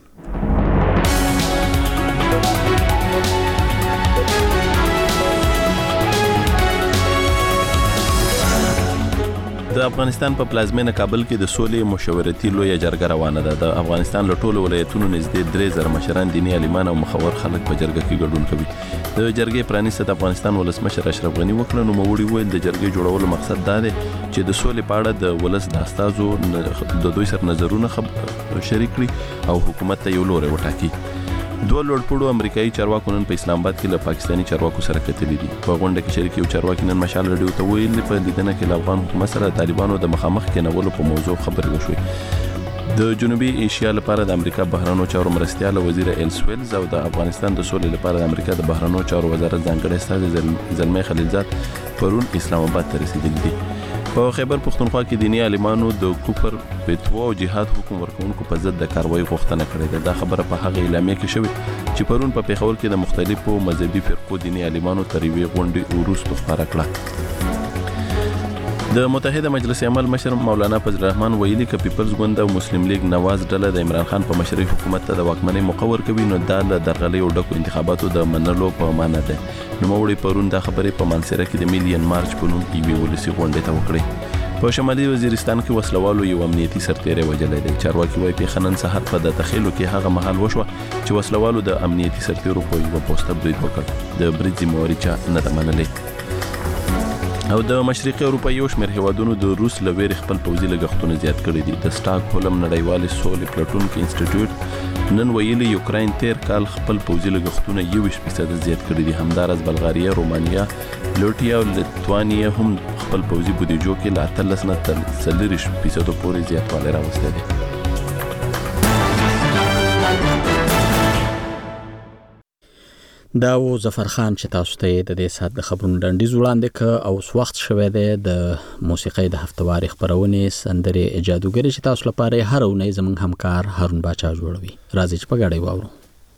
د افغانستان په پلازمینه کابل کې د سولې مشورتي لویه جرګه روانه ده. د افغانستان له ټولو ولایتونو نږدې درې زره مشران، دیني عالمان او مخور خلک په جرګه کې ګډون کوي. د جرګې پرانیسته د افغانستان ولسمشر اشرف غني وکړه. نوموړي وویل د جرګې جوړولو مقصد دا دی چې د سولې په اړه د ولس د استازو د دوی سره نظرونه شریک کړي او حکومت ته یو لوری وټاکي. دوه لوړپوړو امریکایي چارواکو نن په اسلام آباد کې له پاکستاني چارواکو سره کتلي دي. په غونډه کې شریک یو چارواکي نن مشال ریډیو ته ویل په لیدنه کې له افغان حکومت سره طالبانو د مخامخ کېنولو په موضوع خبرې وشوې. د جنوبي ایشیا لپاره د امریکا بهرنیو چارو مرستیال وزیر ایلس ویلز او د افغانستان د سولې لپاره د امریکا د بهرنیو چارو وزارت ځانګړی استازی زلمي خلیلزاد پرون اسلام آباد ته رسیدلي دي. په خیبر پښتونخوا کې دیني عالمانو د کوپر فتوا او جهاد حکم ورکوونکو په ضد د کاروایی غوښتنه کړې ده. دا خبره په هغه اعلامیه کې شوې چې پرون په پیښور کې د مختلفو مذهبي فرقو دیني عالمانو تر یوې غونډې وروسته خبره کړه. د متحده مجلس عمل مشر مولانا فضل الرحمن ویلي ک پیپلز ګوند او مسلم لیگ نواز ډله د عمران خان په مشرۍ حکومت ته د واکمنۍ مقور کوي، نو دا له درغلي او ډکو انتخاباتو د منلو په معنی ده. نوموړي پرون دا خبرې په منصره کې د میلیون مارچ په نوم یوې ولسي غونډې ته وکړې. په شمالي وزیرستان کې وسلوالو یو امنیتي سرتیری وژلی دی. چارواکي وایي پیښه نن سهار په د تخیلو کې هغه مهال وشوه چې وسلوالو د امنیتي سرتیرو په یوه پوسټه برید وکړ. د برید ذمهواري چا نه ده منلې. او د مشرقي اروپا یو شمېر هیوادونو د روس له ویرې خپل پوځي لګښتونه زیات کړي دي. د سټاک هولم نړیوالې سولې پلټونکي انسټیټیوټ نن ویلي یوکراین تیر کال خپل پوځي لګښتونه یوویشت فیصده زیات کړي دي. همداراز بلغاریا، رومانیا، لوټیا او لیتوانیا هم خپل پوځي بودیجو کې له اتلس نه تر څلوېښت فیصدو پورې زیاتوالی راوستی دی. دا و ظفر خان چې تاسو ته د دې سات د خبرونو ډنډیز وړاندې ک او وخت شوه دی د موسیقۍ د هفتواري خبرونه سندرې جادوګری چې تاسو لپاره هر اونۍ زمونږ همکار هارون باچا جوړوي. راځي چې په ګډه واورو.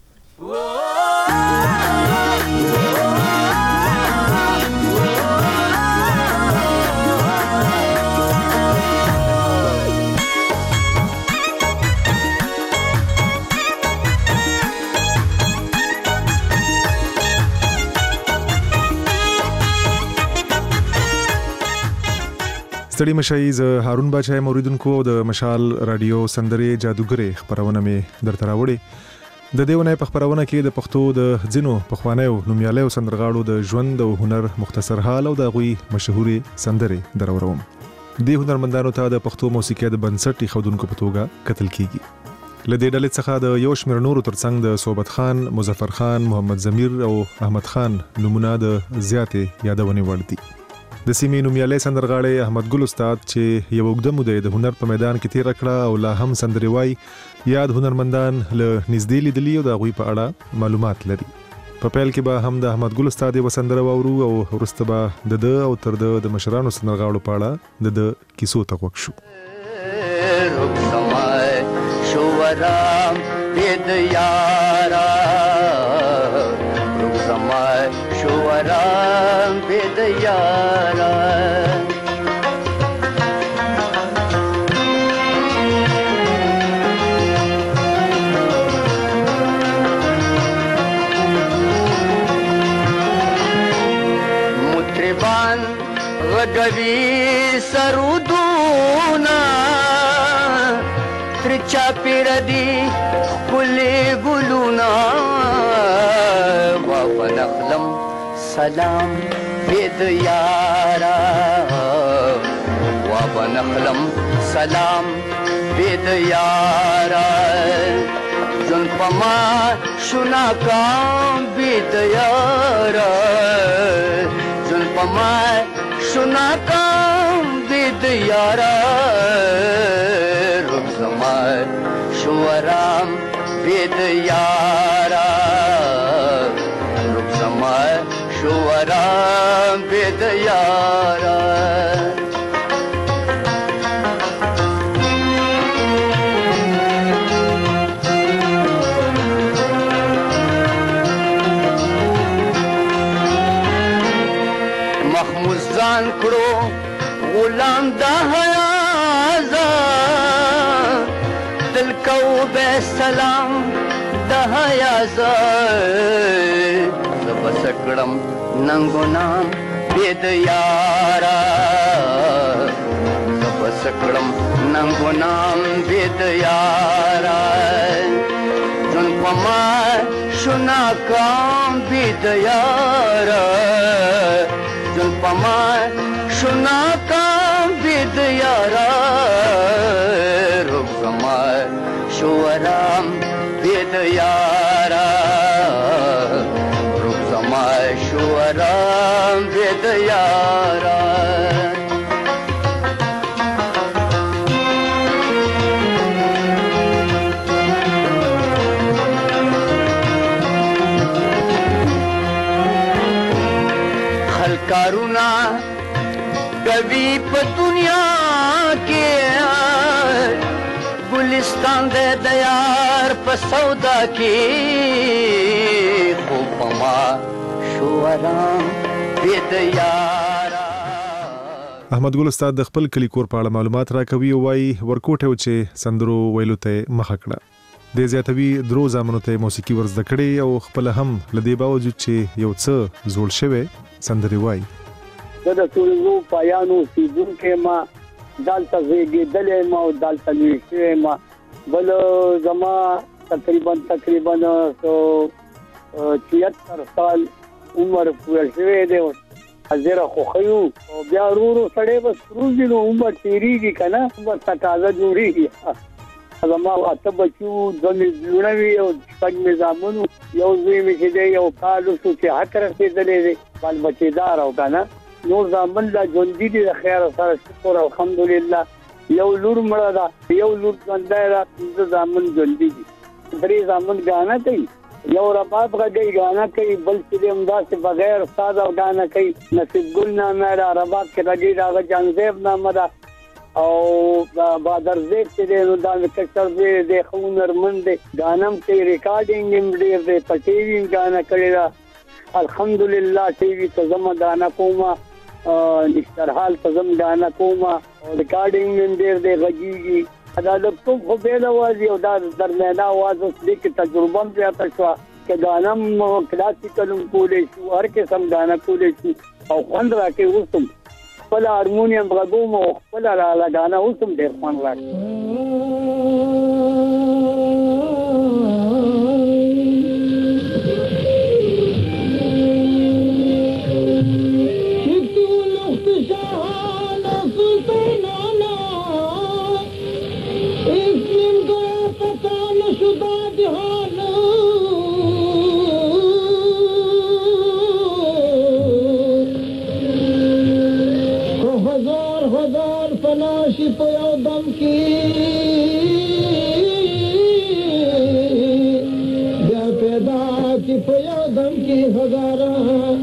ستړي مشای ز هارون باچا موریدونکو د مشال رادیو سندرې جادوګری خبرونه می درته راوړي. د دیونه په خبرونه کې د پښتو د ځینو پخوانیو نومیالیو سندرغاړو د ژوند او هنر مختصر حال او د غوي مشهوري سندرې دروروم. د هنرمندانو ته د پښتو موسیقي د بنسټ خودونکو په توګه کتل کیږي. لدې ډلې څخه د یو شمېر نورو ترڅنګ د صوبت خان، مظفر خان، محمد ضمیر او احمد خان نمونه د زیاتې یادونې وړ دي. د سیمې نومیالي سندرغاړي احمد ګل استاد چې یو وګړه مو د هنر په میدان کې تیر کړه او لا هم سندري وای یاد هنرمندان له نږدې لیدلی او د غوي په اړه معلومات لري. په پیل کې به هم د احمد ګل استاد یو سندره واورو او وروسته به د د او تر د مشرانو سندرغاړو په اړه د د کیسو ته وښ شو. شورام بيد يارا روح زمان شورام بيد يارا مطربان غږوي سرودونه ترچا پیردی کلی گلونا وابا نخلم سلام بید یارا وابا نخلم سلام بید یارا جن پما شنا کام بید یارا جن پما شنا کام بید یارا شورام بید یارا رخ زمان شورام بید یارا محمود ځان کړو غلام د سلام د حیا زای زب سکړم ننګو نام بيد یارا زب سکړم ننګو نام بيد یارا جن پما شنا کام بيد یارا جن پما شنا کام بيد یارا رخ زمان شورام بید یارا رخ زمان شورام بید یارا خلکارونا کوي په دنیا کې گلستان دے دیار په سودا کې خو پما شورام بيد یارا. احمد ګل استاد د خپل کلی کور په اړه معلومات راکوي او وايي ورکوټه و چې سندرو ویلو ته مخه کړه. د زیاتوي درو زامنو ته موسیقي ورزده کړي او خپل هم لدی باوجود چې یو څه زوړ شوی سندري وایي. د ټولو پایانو سیزون کې ما دالته زیږیدلې ما او دالته لویشې ما بل زما تقریبا تقریبا سو چیاتر سال عمر پوره شوی دی حاضر خو خيو او بیا ورو سړې بس روزي نو عمر تیریږي کنه بس تازه جوړیږي زما اته بچو ځنې جوړوي او څنګه نظامونو یو ځای می چې دی یو کال وسو چې حق رسیدلې دی بل بچیدار او کنه نور زامن لا ژوندې دي خیر سره شکر الحمدلله یو لور مړه دا یو لور څنګه را د زامن ژوندې دي درې زامن غانا کوي یو رباب غږی غانا کوي بل چې امداسه بغیر استاد او غانا کوي نصیب ګل نامه را رباب کې غږی دا جانزیب نامه دا او بادر زیب چې نو دا کچر دې د خونر مند غانم کې ریکارډینګ هم دې د پټیوین غانا کړی دا الحمدلله ټي وي ته زما غانا کومه نشترحال تزم غانا کوما ریکارډینګ من ډیر دی غږیږي دا د ټوب خو به د وازي او دا درمیانه आवाज اوس د کی تجربه بیا تاسو کې غانا کلاسیکل کولې شو هر قسم غانا کولې شو او خوند راکې وسم خپل هارمونیم غږوم او خپل را غانا وسم ډیر خوند راکې فناشی په یو دم کې के हजारा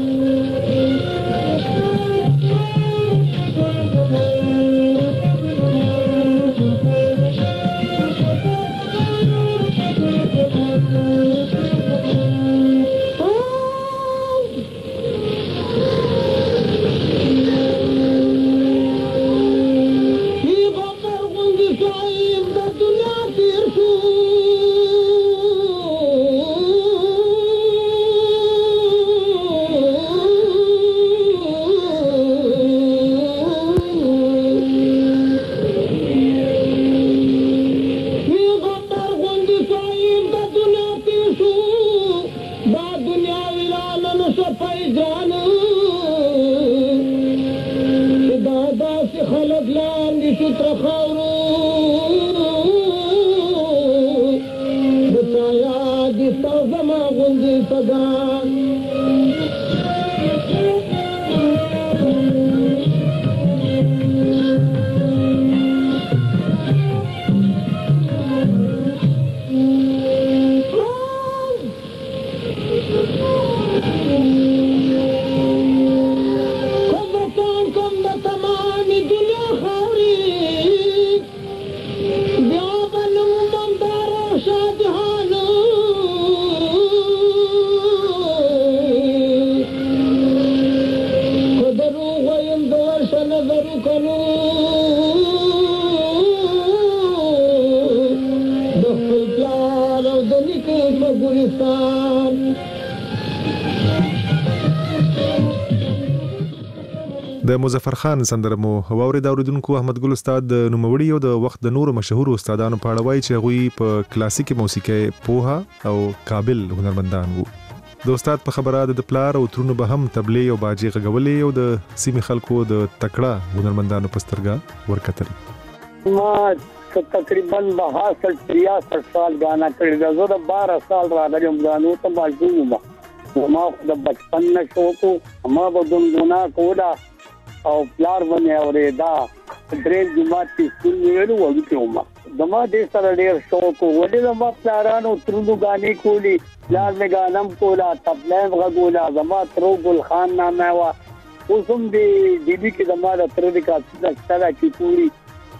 د مظفر خان سندره مو واوري دا اوریدونکو احمد ګل استاد د نوموړي او د وخت د نورو مشهور استادانو په اړه وایي چې هغوی په کلاسیکي موسیقي پوها او قابل هنرمندان وو. د استاد په خبره د پلار او ترونو به هم تبلې او باجي غږولې او د سیمې خلکو د تکړه هنرمندانو په سترګه ورکتل. ما تقریبا بهاسل ریاست سال غانا کړی دا زه د بارہ سال راغلم غانو ته مالجو ما د بچپن نه شوکو ما به دنګونا کولا او پلار باندې اورېدا درې جماعت سکول ویلو وګتو ما دما دې سره ډېر شوق ولې زما پلارانو ترونو غانې کولی پلار مې غانم کولا تبلم غولا زما ترو ګل خان نامه وا اوسم دې دې دې کې زما د تر دې کا څه کی پوری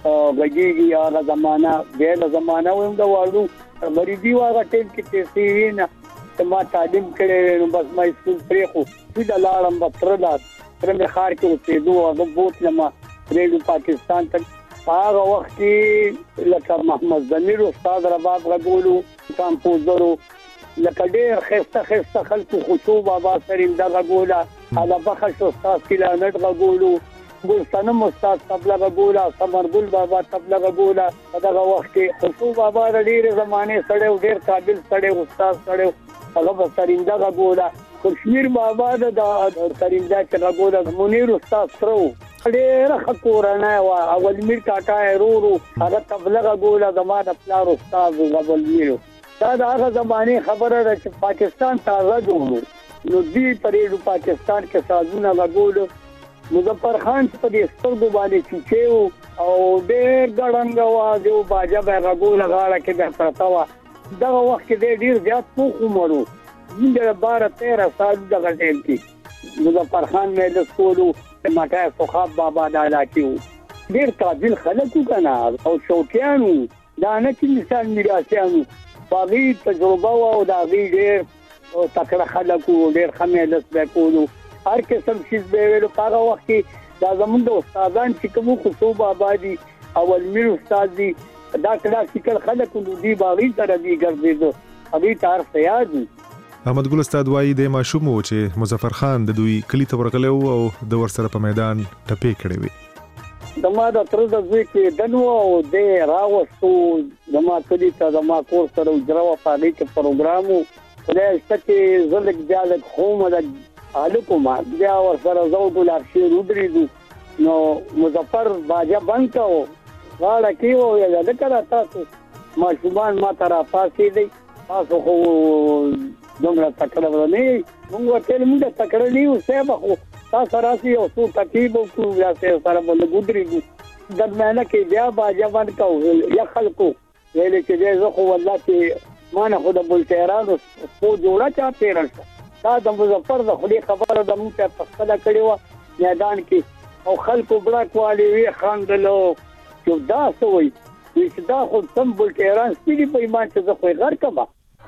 غږیږي هغه زمانہ ډېر زمانہ ویم دا وړو مریضي واغه ټیم کې تیسي نه ما تعلیم کړې نو بس ما سکول پرې خو دې لاړم بترلا تر مې خار کې اوسېدو او بوت لما ریډیو پاکستان ته هغه وخت کې لکه محمد ضمیر استاد رباب غولو کمپوزرو لکه ډېر خسته خسته خلکو خشوع بابا سریم دا غولا علي بخش استاد کلانټ غولو ګل سنم استاد تبلا غولا سمر ګل بابا تبلا غولا دا وخت کې خشوع بابا ډېر زمانه سره ډېر قابل سره استاد سره هغه سریم دا غولا کشمیر بابا د سریم دا چې غولا منیر استاد سره ډېر خکورانه وا اول میر کاکا ورو هغه تبلا غولا زمانه پلار استاد غول میرو دا هغه زمانه خبره ده چې پاکستان تازه جوړو نو دې پرېږو پاکستان کې سازونه غول مظفر خان په دې سترګو باندې چې او ډېر ګړنګ وا جو باجا به غول غاړه کې به پرتا وا دا وخت کې ډېر زیات پوخ عمرو د بارہ تیرہ سال د غټل کې مظفر خان مې د سکولو ماټه فخاب بابا دالا کیو ډېر قابل خلکو کنا او شوقیانو دا نه چې مثال میراثیانو باغی تجربه او دا ډېر تکړه خلکو ډېر خمیلس به کولو هر قسم شي به ویلو هغه وخت کې دا زموږ د استادان چې کوم خصوص آبادی اول میر استاد دي دا کلاسیکل خلکو دی باغی سره دی ګرځیدو ابي تار سیاد احمد ګل استاد وایي د ماشوم چې مظفر خان د دوی کلی ته ورغلو او د ورسره په میدان ټپې کړې وي دما د تر د ځای کې دنو او د راوستو دما کلی ته دما کور سره جوړه پاږي کې پروګرامو ولې چې زلک جالک خومه د الکو ما بیا ورسره زو دولار شي رودريدو نو مظفر باجا بنکاو غاړه کې و یا د کړه تاسو ماشومان ما طرفه پاسې دی تاسو خو دومره تکړه ونه موږ ټول موږ تکړه نیو سبا خو تاسو راځي او څو ترتیب کو یا سره باندې ګډريږي درمیانه کې بیا باجا بنکاو یا خلکو ویل چې زه خو والله چې ما نه خو د بلټیرانو په جوړه چا پیرل دا د مظفر د خلی خبره د مونږ په خپل کړي و میدان کې او خلکو بلاک والی وی خاندلو چې دا سوې چې دا خو سمبل ټیران سپیډي په ایمان چې زه خو غر کما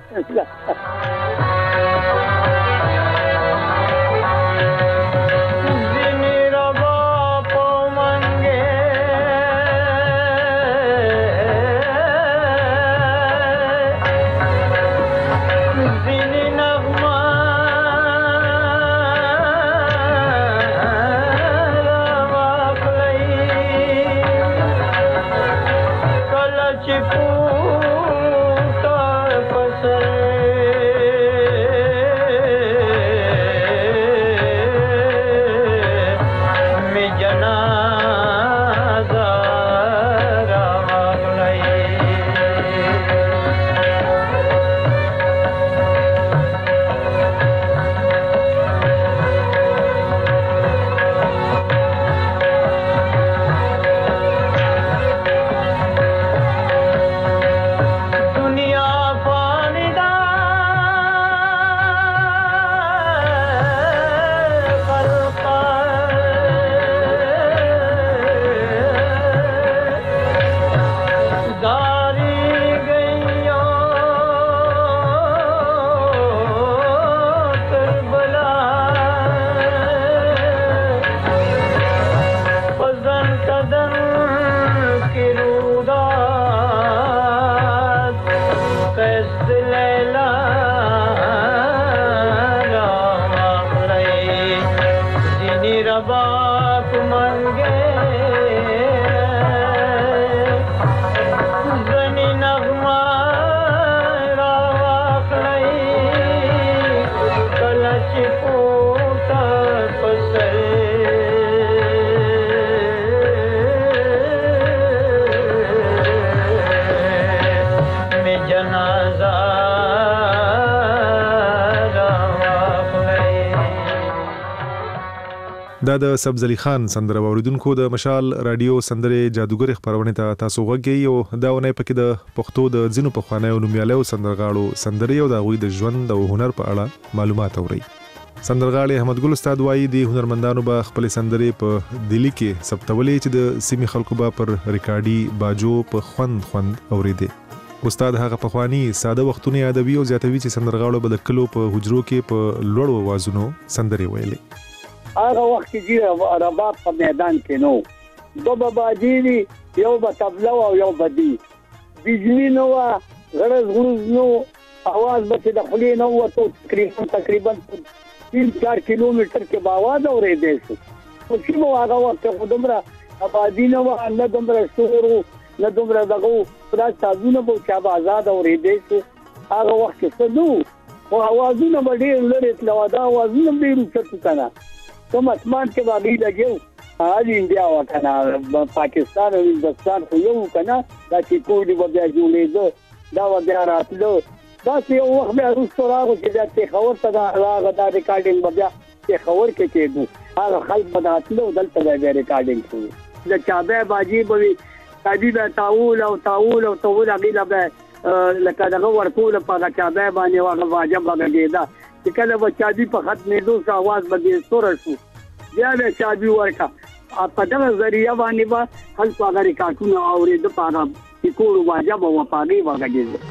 دا د سبز علي خان سندره اوریدونکو د مشال رادیو سندره جادوګر خبرونه ته تاسو غوږی او دا ونه پکې د پښتو د ځینو په خوانه او نومیالیو سندرغاړو سندري او د غوي د ژوند او هنر په اړه معلومات اوري. سندرغاړي احمد ګل استاد وایي د هنرمندانو به خپل سندري په دلی کې ثبتولې چې د سیمې خلکو به پر ریکارډي باجو په خوند خوند اوريدي. استاد هغه پخوانی ساده وختونه یادوي او زیاتوي چې سندرغاړو به د کلو په حجرو کې په لوړو आवाजونو سندري ویلي. هغه وخت چې رباب په میدان کې نو دو باباجی یو به تبلا او یو بدی بجلی نو غرض غرض نو आवाज به د خلی نو وته تقریبا تقریبا तीन चार किलोमीटर के आवाज اورېدې شو خو چې مو هغه وخت خودمره آبادی نو نه دومره شورو نه دومره دغه پراځ تاسو به چې آزاد اورېدې شو هغه وخت څه نو او आवाजونه به ډېر لري تلو دا आवाजونه ډېر څه کنه کوم اسمان کې باندې لګیو حال انډیا وکنه پاکستان او هندستان خو یو کنه دا چې کوډي وبیا جوړېده دا وبیا راتلو دا یو وخت به روسو راغو چې دا څه خبر ته دا دا ریکارډینګ بیا څه خبر کې کېدو هغه خلک بداتلو دلته به ریکارډینګ کوي دا چابه باجی به تادی به تاول او تاول او تاول غیلا به لکه دا ورکول په چابه باندې واغه واجب بغیدا چې کله به چابي په ختمې دوه आवाज به سور شو بیا به چابي ورکا په دغه ذریعہ باندې با خلک هغه ریکارډونه اورېد په هغه چې کور واجب او پاګي واغېد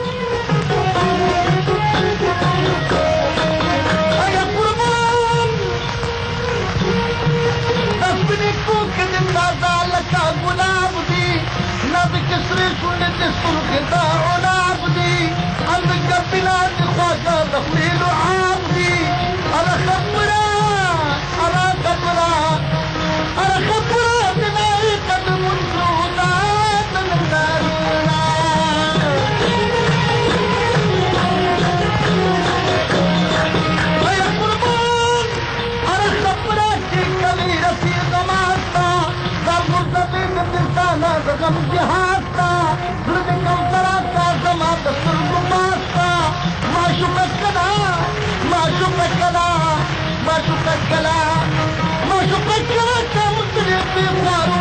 गुलाब दी नब किसरे सुन दे सुर्ख दा गुलाब दी हम कबिला दे ख्वाजा तखलील आब दी अरे खबरा अरे खबरा अरे खबरा दिनाई कदम सुना तनदारुना अरे कुर्बान अरे खबरा की कली रफीक मास्ता गम जहाज का कम तरह का जमा मास्ता माशुक कला माशुक कला माशुक कला माशुक कला का मुझे बेवारो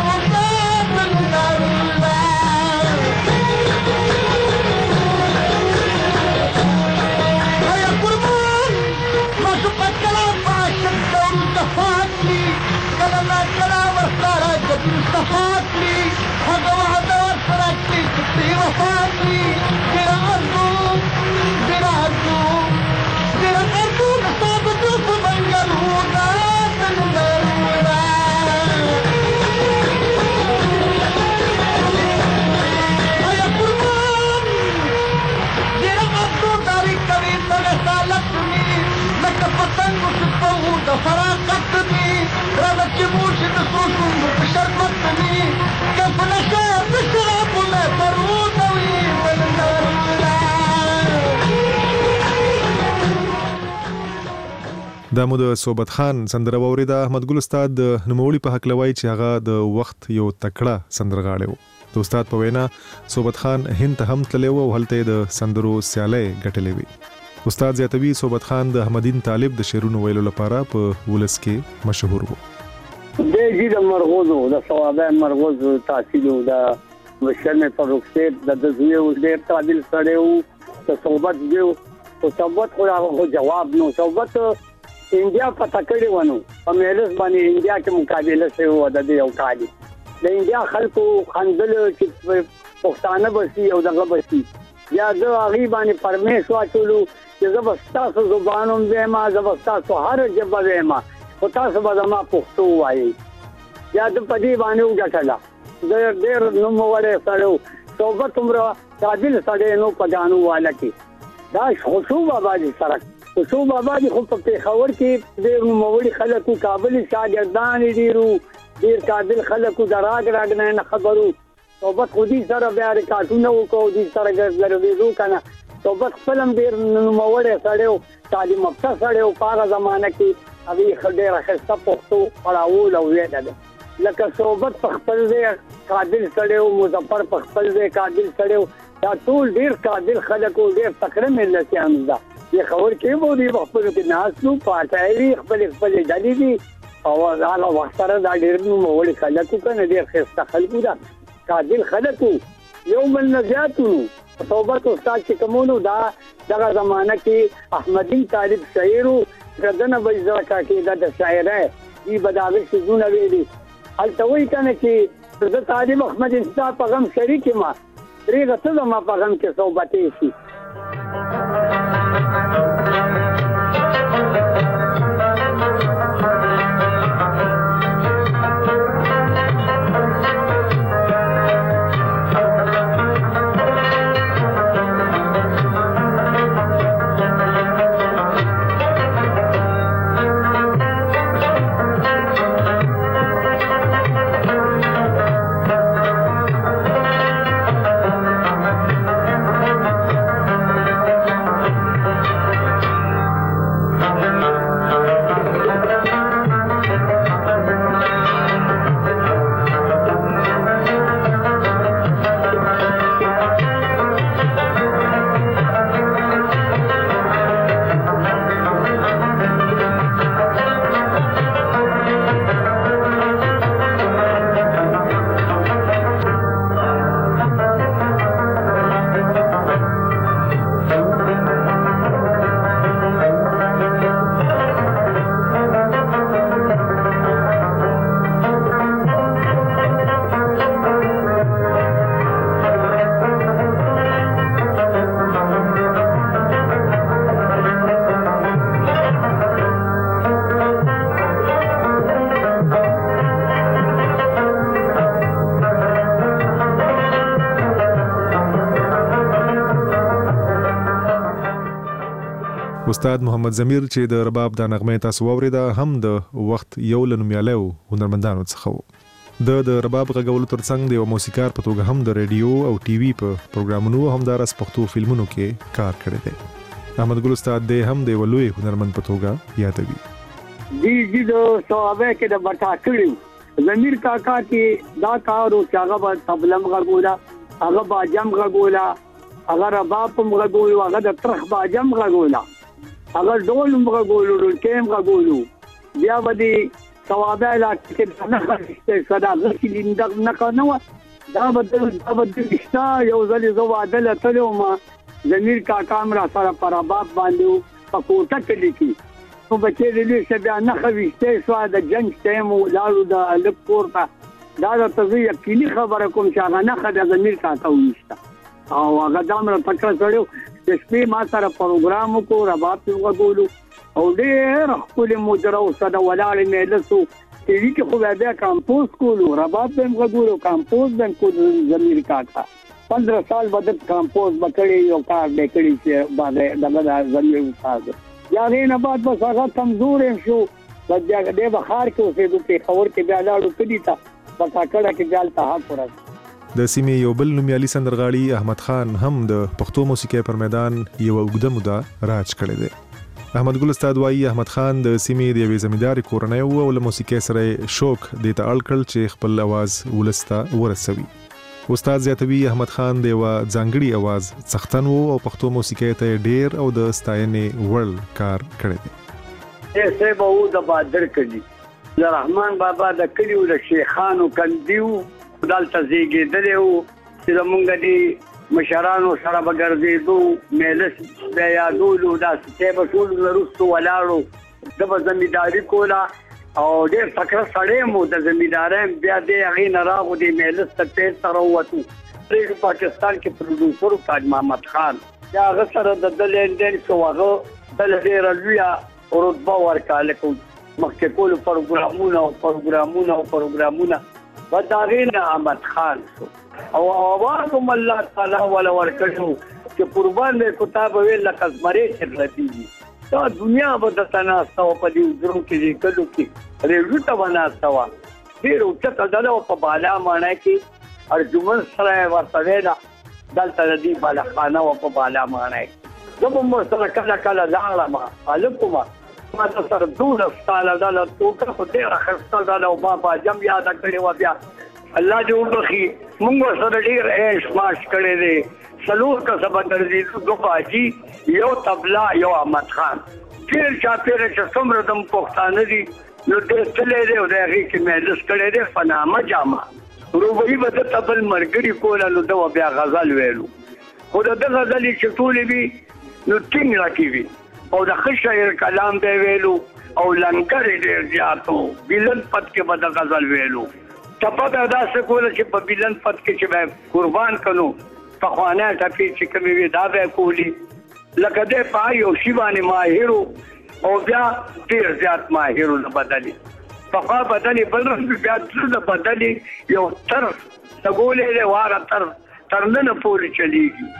कुर्बान کلا پاشن دور تفاقلی کلا نا کلا ورسارا جبر تفاقلی هغه وعده ورسره کړي چې پرې وفاقلی ډېره ارزو ډېره ارزو ډېره ارزو نستا د جو په منګلونه سندرونه آیا قربان ډېره ارزو داري کوي څنګه سالت مې لکه پتنګو چې په اور د فراقت مې راځه چې موږ د څو شونډو په شربت مې که په نشه د شرابو مې پرونه وي ملنګرونه دا مو د صوبت خان سندره واوریده. احمد ګل استاد د نوموړي په حق لوي چې هغه د وخت یو تکړه سندرغاړی و. د استاد په وینا صوبت خان هند ته هم تللی و او هلته د سندرو سیالۍ ګټلې وي. استاد زیاتوي صوبت خان د احمدین طالب د شعرونو ویلو لپاره په ولس کې مشهور و. د دې د مرغوزو د ثوابه مرغوزو تحصیل د مشرنه فروخت د دزیو ډېر تعدیل سره و د صوبت دیو او صوبت خو هغه جواب نو صوبت انډیا پتا کړی ونه په مېرس باندې انډیا کې مقابله شوی و د دې یو کالي د انډیا خلکو خندل چې پښتانه بسي او دغه بسي یا د هغه باندې پرمیش واچولو چې زبستاسو زبانوم زما زبستاسو هر جبه زما او تاسو به زما پښتو وایي یا د پدی باندې وګټلا د ډېر نوم وړه سره صوبت عمره تعدیل سره نو پجانو والا کې دا خوشو بابا جی سره خوشو بابا جی خو په پیښور کې ډېر نوم وړي خلکو کابل شاګردان ډیرو ډېر قابل خلکو دراګ راګ نه خبرو صوبت خودي سره بیا ریکارډونه وکړو دي سره ګرځېدو کنه صوبت فلم ډېر نوم وړه سره تعلیم یافته سره په هغه زمانہ کې هغه خډه راخسته پښتو پڑھاول او ویل لکه صوبت په خپل ځای قابل سره او مظفر په خپل ځای قابل سره دا ټول ډیر قابل خلکو ډیر تکړه ملتيان ده یې خبر کې وو دی په خپل کې ناسو پاتایي خپل خپل ډالي دي او هغه وخت سره دا ډیر نو وړي خلکو کنه ډیر خسته خلکو ده قابل خلکو یو من نزياتو صوبت استاد چې کومونو دا دغه زمانہ کې احمدین طالب شاعرو غدنه بجزا کا کې دا شاعره دی بداوی شذونه ویلي التوي کنه چې د طالب احمد انصاف پیغام شریک ما ریغه ته ما پیغام کې صوبته شي استاد محمد ضمیر چې د رباب د نغمه تاسو واوریده هم د وخت یو لنومیاله هنرمندانو څخه و. د د رباب غږولو ترڅنګ د یو موسیقار په توګه هم د ریډیو او ټي وي په پروګرامونو هم د راس پښتو فلمونو کې کار کړی دی. احمد ګل استاد د هم د ولوي هنرمند په توګه یادوي. دی دی د صحابه کې د بټا کړیو ضمیر کاکا کې دا کارو چې هغه په تبلم غوړا هغه باجم غوړا هغه رباب په غوړا هغه د ترخ باجم غوړا هغه ډول موږ ګولو ډول کېم غوولو بیا ودی ثوابه لا کې نه خسته صدا غسی لیندغ نه کنه دا بدل دا بدل اشتا یو ځل زو عدل تلو ما ضمیر کاکا مرا سره پر باب باندې په کوټه کې لیکي نو بچې دې څه بیا نه خويسته سو د جنگ ټیم لاړو د الک پورته دا د تزي یقیني خبره کوم چې هغه نه خدای زمير کا تاويسته او هغه دامر پکړه کړو چې سپي ما سره پروګرام کو رباب وګولو او ډېر خپل مجرا او صدا ولاړ مې لسو چې کې خو بیا کمپوز کولو رباب هم وګولو کمپوز هم کو زمير کا تا پندرہ سال بعد کمپوز بکړی یو کار لیکلی چې باندې دغه زمير وساده یا نه بعد بس هغه کمزور شو بیا دې بخار کې اوسې د خبر کې بیا لاړو کړي تا پتا کړه کې ځال ته حق ورس د سیمې یو بل نومیالي سندرغاړي احمد خان هم د پښتو موسیقي پر میدان یو وګړه موده راج کړی دی احمد ګل استاد وايي احمد خان د سیمې د یوې زمیندار کورنۍ او له موسیقي سره شوق د تعال کړل چې خپل आवाज ولستا ورسوي استاد زیاتوي احمد خان د یو ځانګړي आवाज څختن وو او پښتو موسیقي ته ډیر او د ستاینې ورل کار کړی دی ایسه به و د بادر کړي رحمان بابا د کلیو د شیخانو کندیو دلته زیږیدلی وو چې زمونږ د مشرانو سره به ګرځېدو میلس به یادولو داسې به ټول وروستو ولاړو ده به زمینداري کوله او ډېر تکړه سړی مو د زمیندارۍ بیا دې هغې نه راغو د میلس ته پیل ته راووتو پاکستان کې پروډوسر و تاج محمد خان بیا هغه سره د ده لینډین شو هغه دله ډېره لویه رتبه ورکاله کوو مخکې کولو پروګرامونه او پروګرامونه او پروګرامونه به د هغې نه احمد خان شو او آواز هم الله تعالی وله ورکړو چې قربان دی کتاب ویل لکه زمرې چې رپېږي دا دنیا به درته ناسته وه په دې وزرو کې لیکلو کې ریډیو ته به ناسته وه ډېر اوچته ډله وه په بالا ماڼۍ کې ارجمن سره یې ورته ویله دلته د دې بالخانه وه په بالا ماڼۍ کې زه به هم ورسره کله کله لاړم هلک وم ما ته سره دولس کاله ډله ټوکه خو ډېره ښایسته ډله او ما باجم یاده کړې وه بیا الله دې وبخي موږ ورسره ډېر عیش ماش کړی دی څلور کسه به ګرځېدو دوه حاجي یو طبله یو احمد خان ډېر چاپېره چې څومره زموږ پښتانه دي نو ډېر تللی دی او د هغې کې مجلس کړی دی په نامه جامه روبهي به ده ته بل ملګري کوله نو ده به بیا غزل ویلو خو د ده غزلې چې ټولې وي نو ټینګ راکې وي او د ښه شاعر کلام به ویلو او لنګر یې ډېر زیات و بیلن پت کې به د غزل ویلو ټپه به داسې کوله چې په بیلن پت کې چې به قربان کړو پخوانی ټپې چې کومې وي دا به یې کولي لکه دی په هر یو شي باندې ماهر او بیا ډېر زیات ماهر نه بدلي پخوا بدلې بل رنګ بیا څه بدلې یو طرز د ګولې دی واره طرز تر ننه پورې چلېږي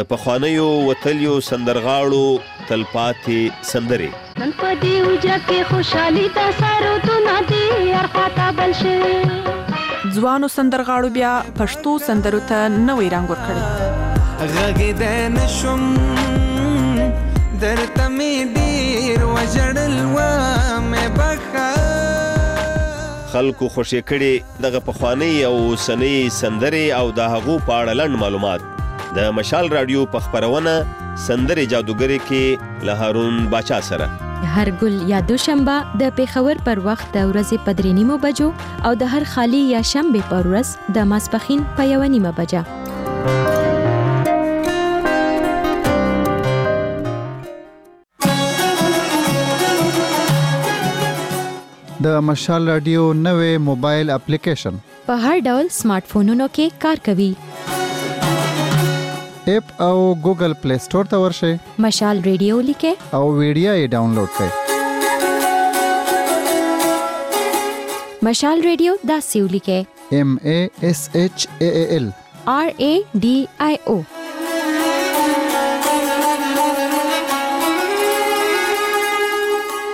د پخوانیو وتلیو سندرغاړو تلپاتې سندرې نن په دې وجه کې خوشحالي د سارو دونه دي ارخواته بل شي ځوانو سندرغاړو بیا پښتو سندرو ته نوې رنګ ورکړی غږېدی نشم درته مې ډېر وژړل ومې بخښه خلکو خوشې کړي دغه پخوانۍ او اوسنۍ سندرې او د هغو په اړه لنډ معلومات د مشال رادیو په خپرونه سندرې جادوګرې کې له هارون باچا سره هر ګل یا دوشنبه د پیښور پر وخت د ورځې په درې نیمو بجو او د هر خالی یا شنبه پر ورځ د ماسپښین په یوه نیمه بجه. د مشال رادیو نوې موبایل اپلیکیشن په هر ډول سمارټ فونونو کې کار کوي. اپ او ګوګل پلی سٹور ته ورشئ. مشال ریډیو لیکه او ویډیو یې ډاونلوډ کړئ. مشال ریډیو دا سیو لیکه M A S H A A L R A D I O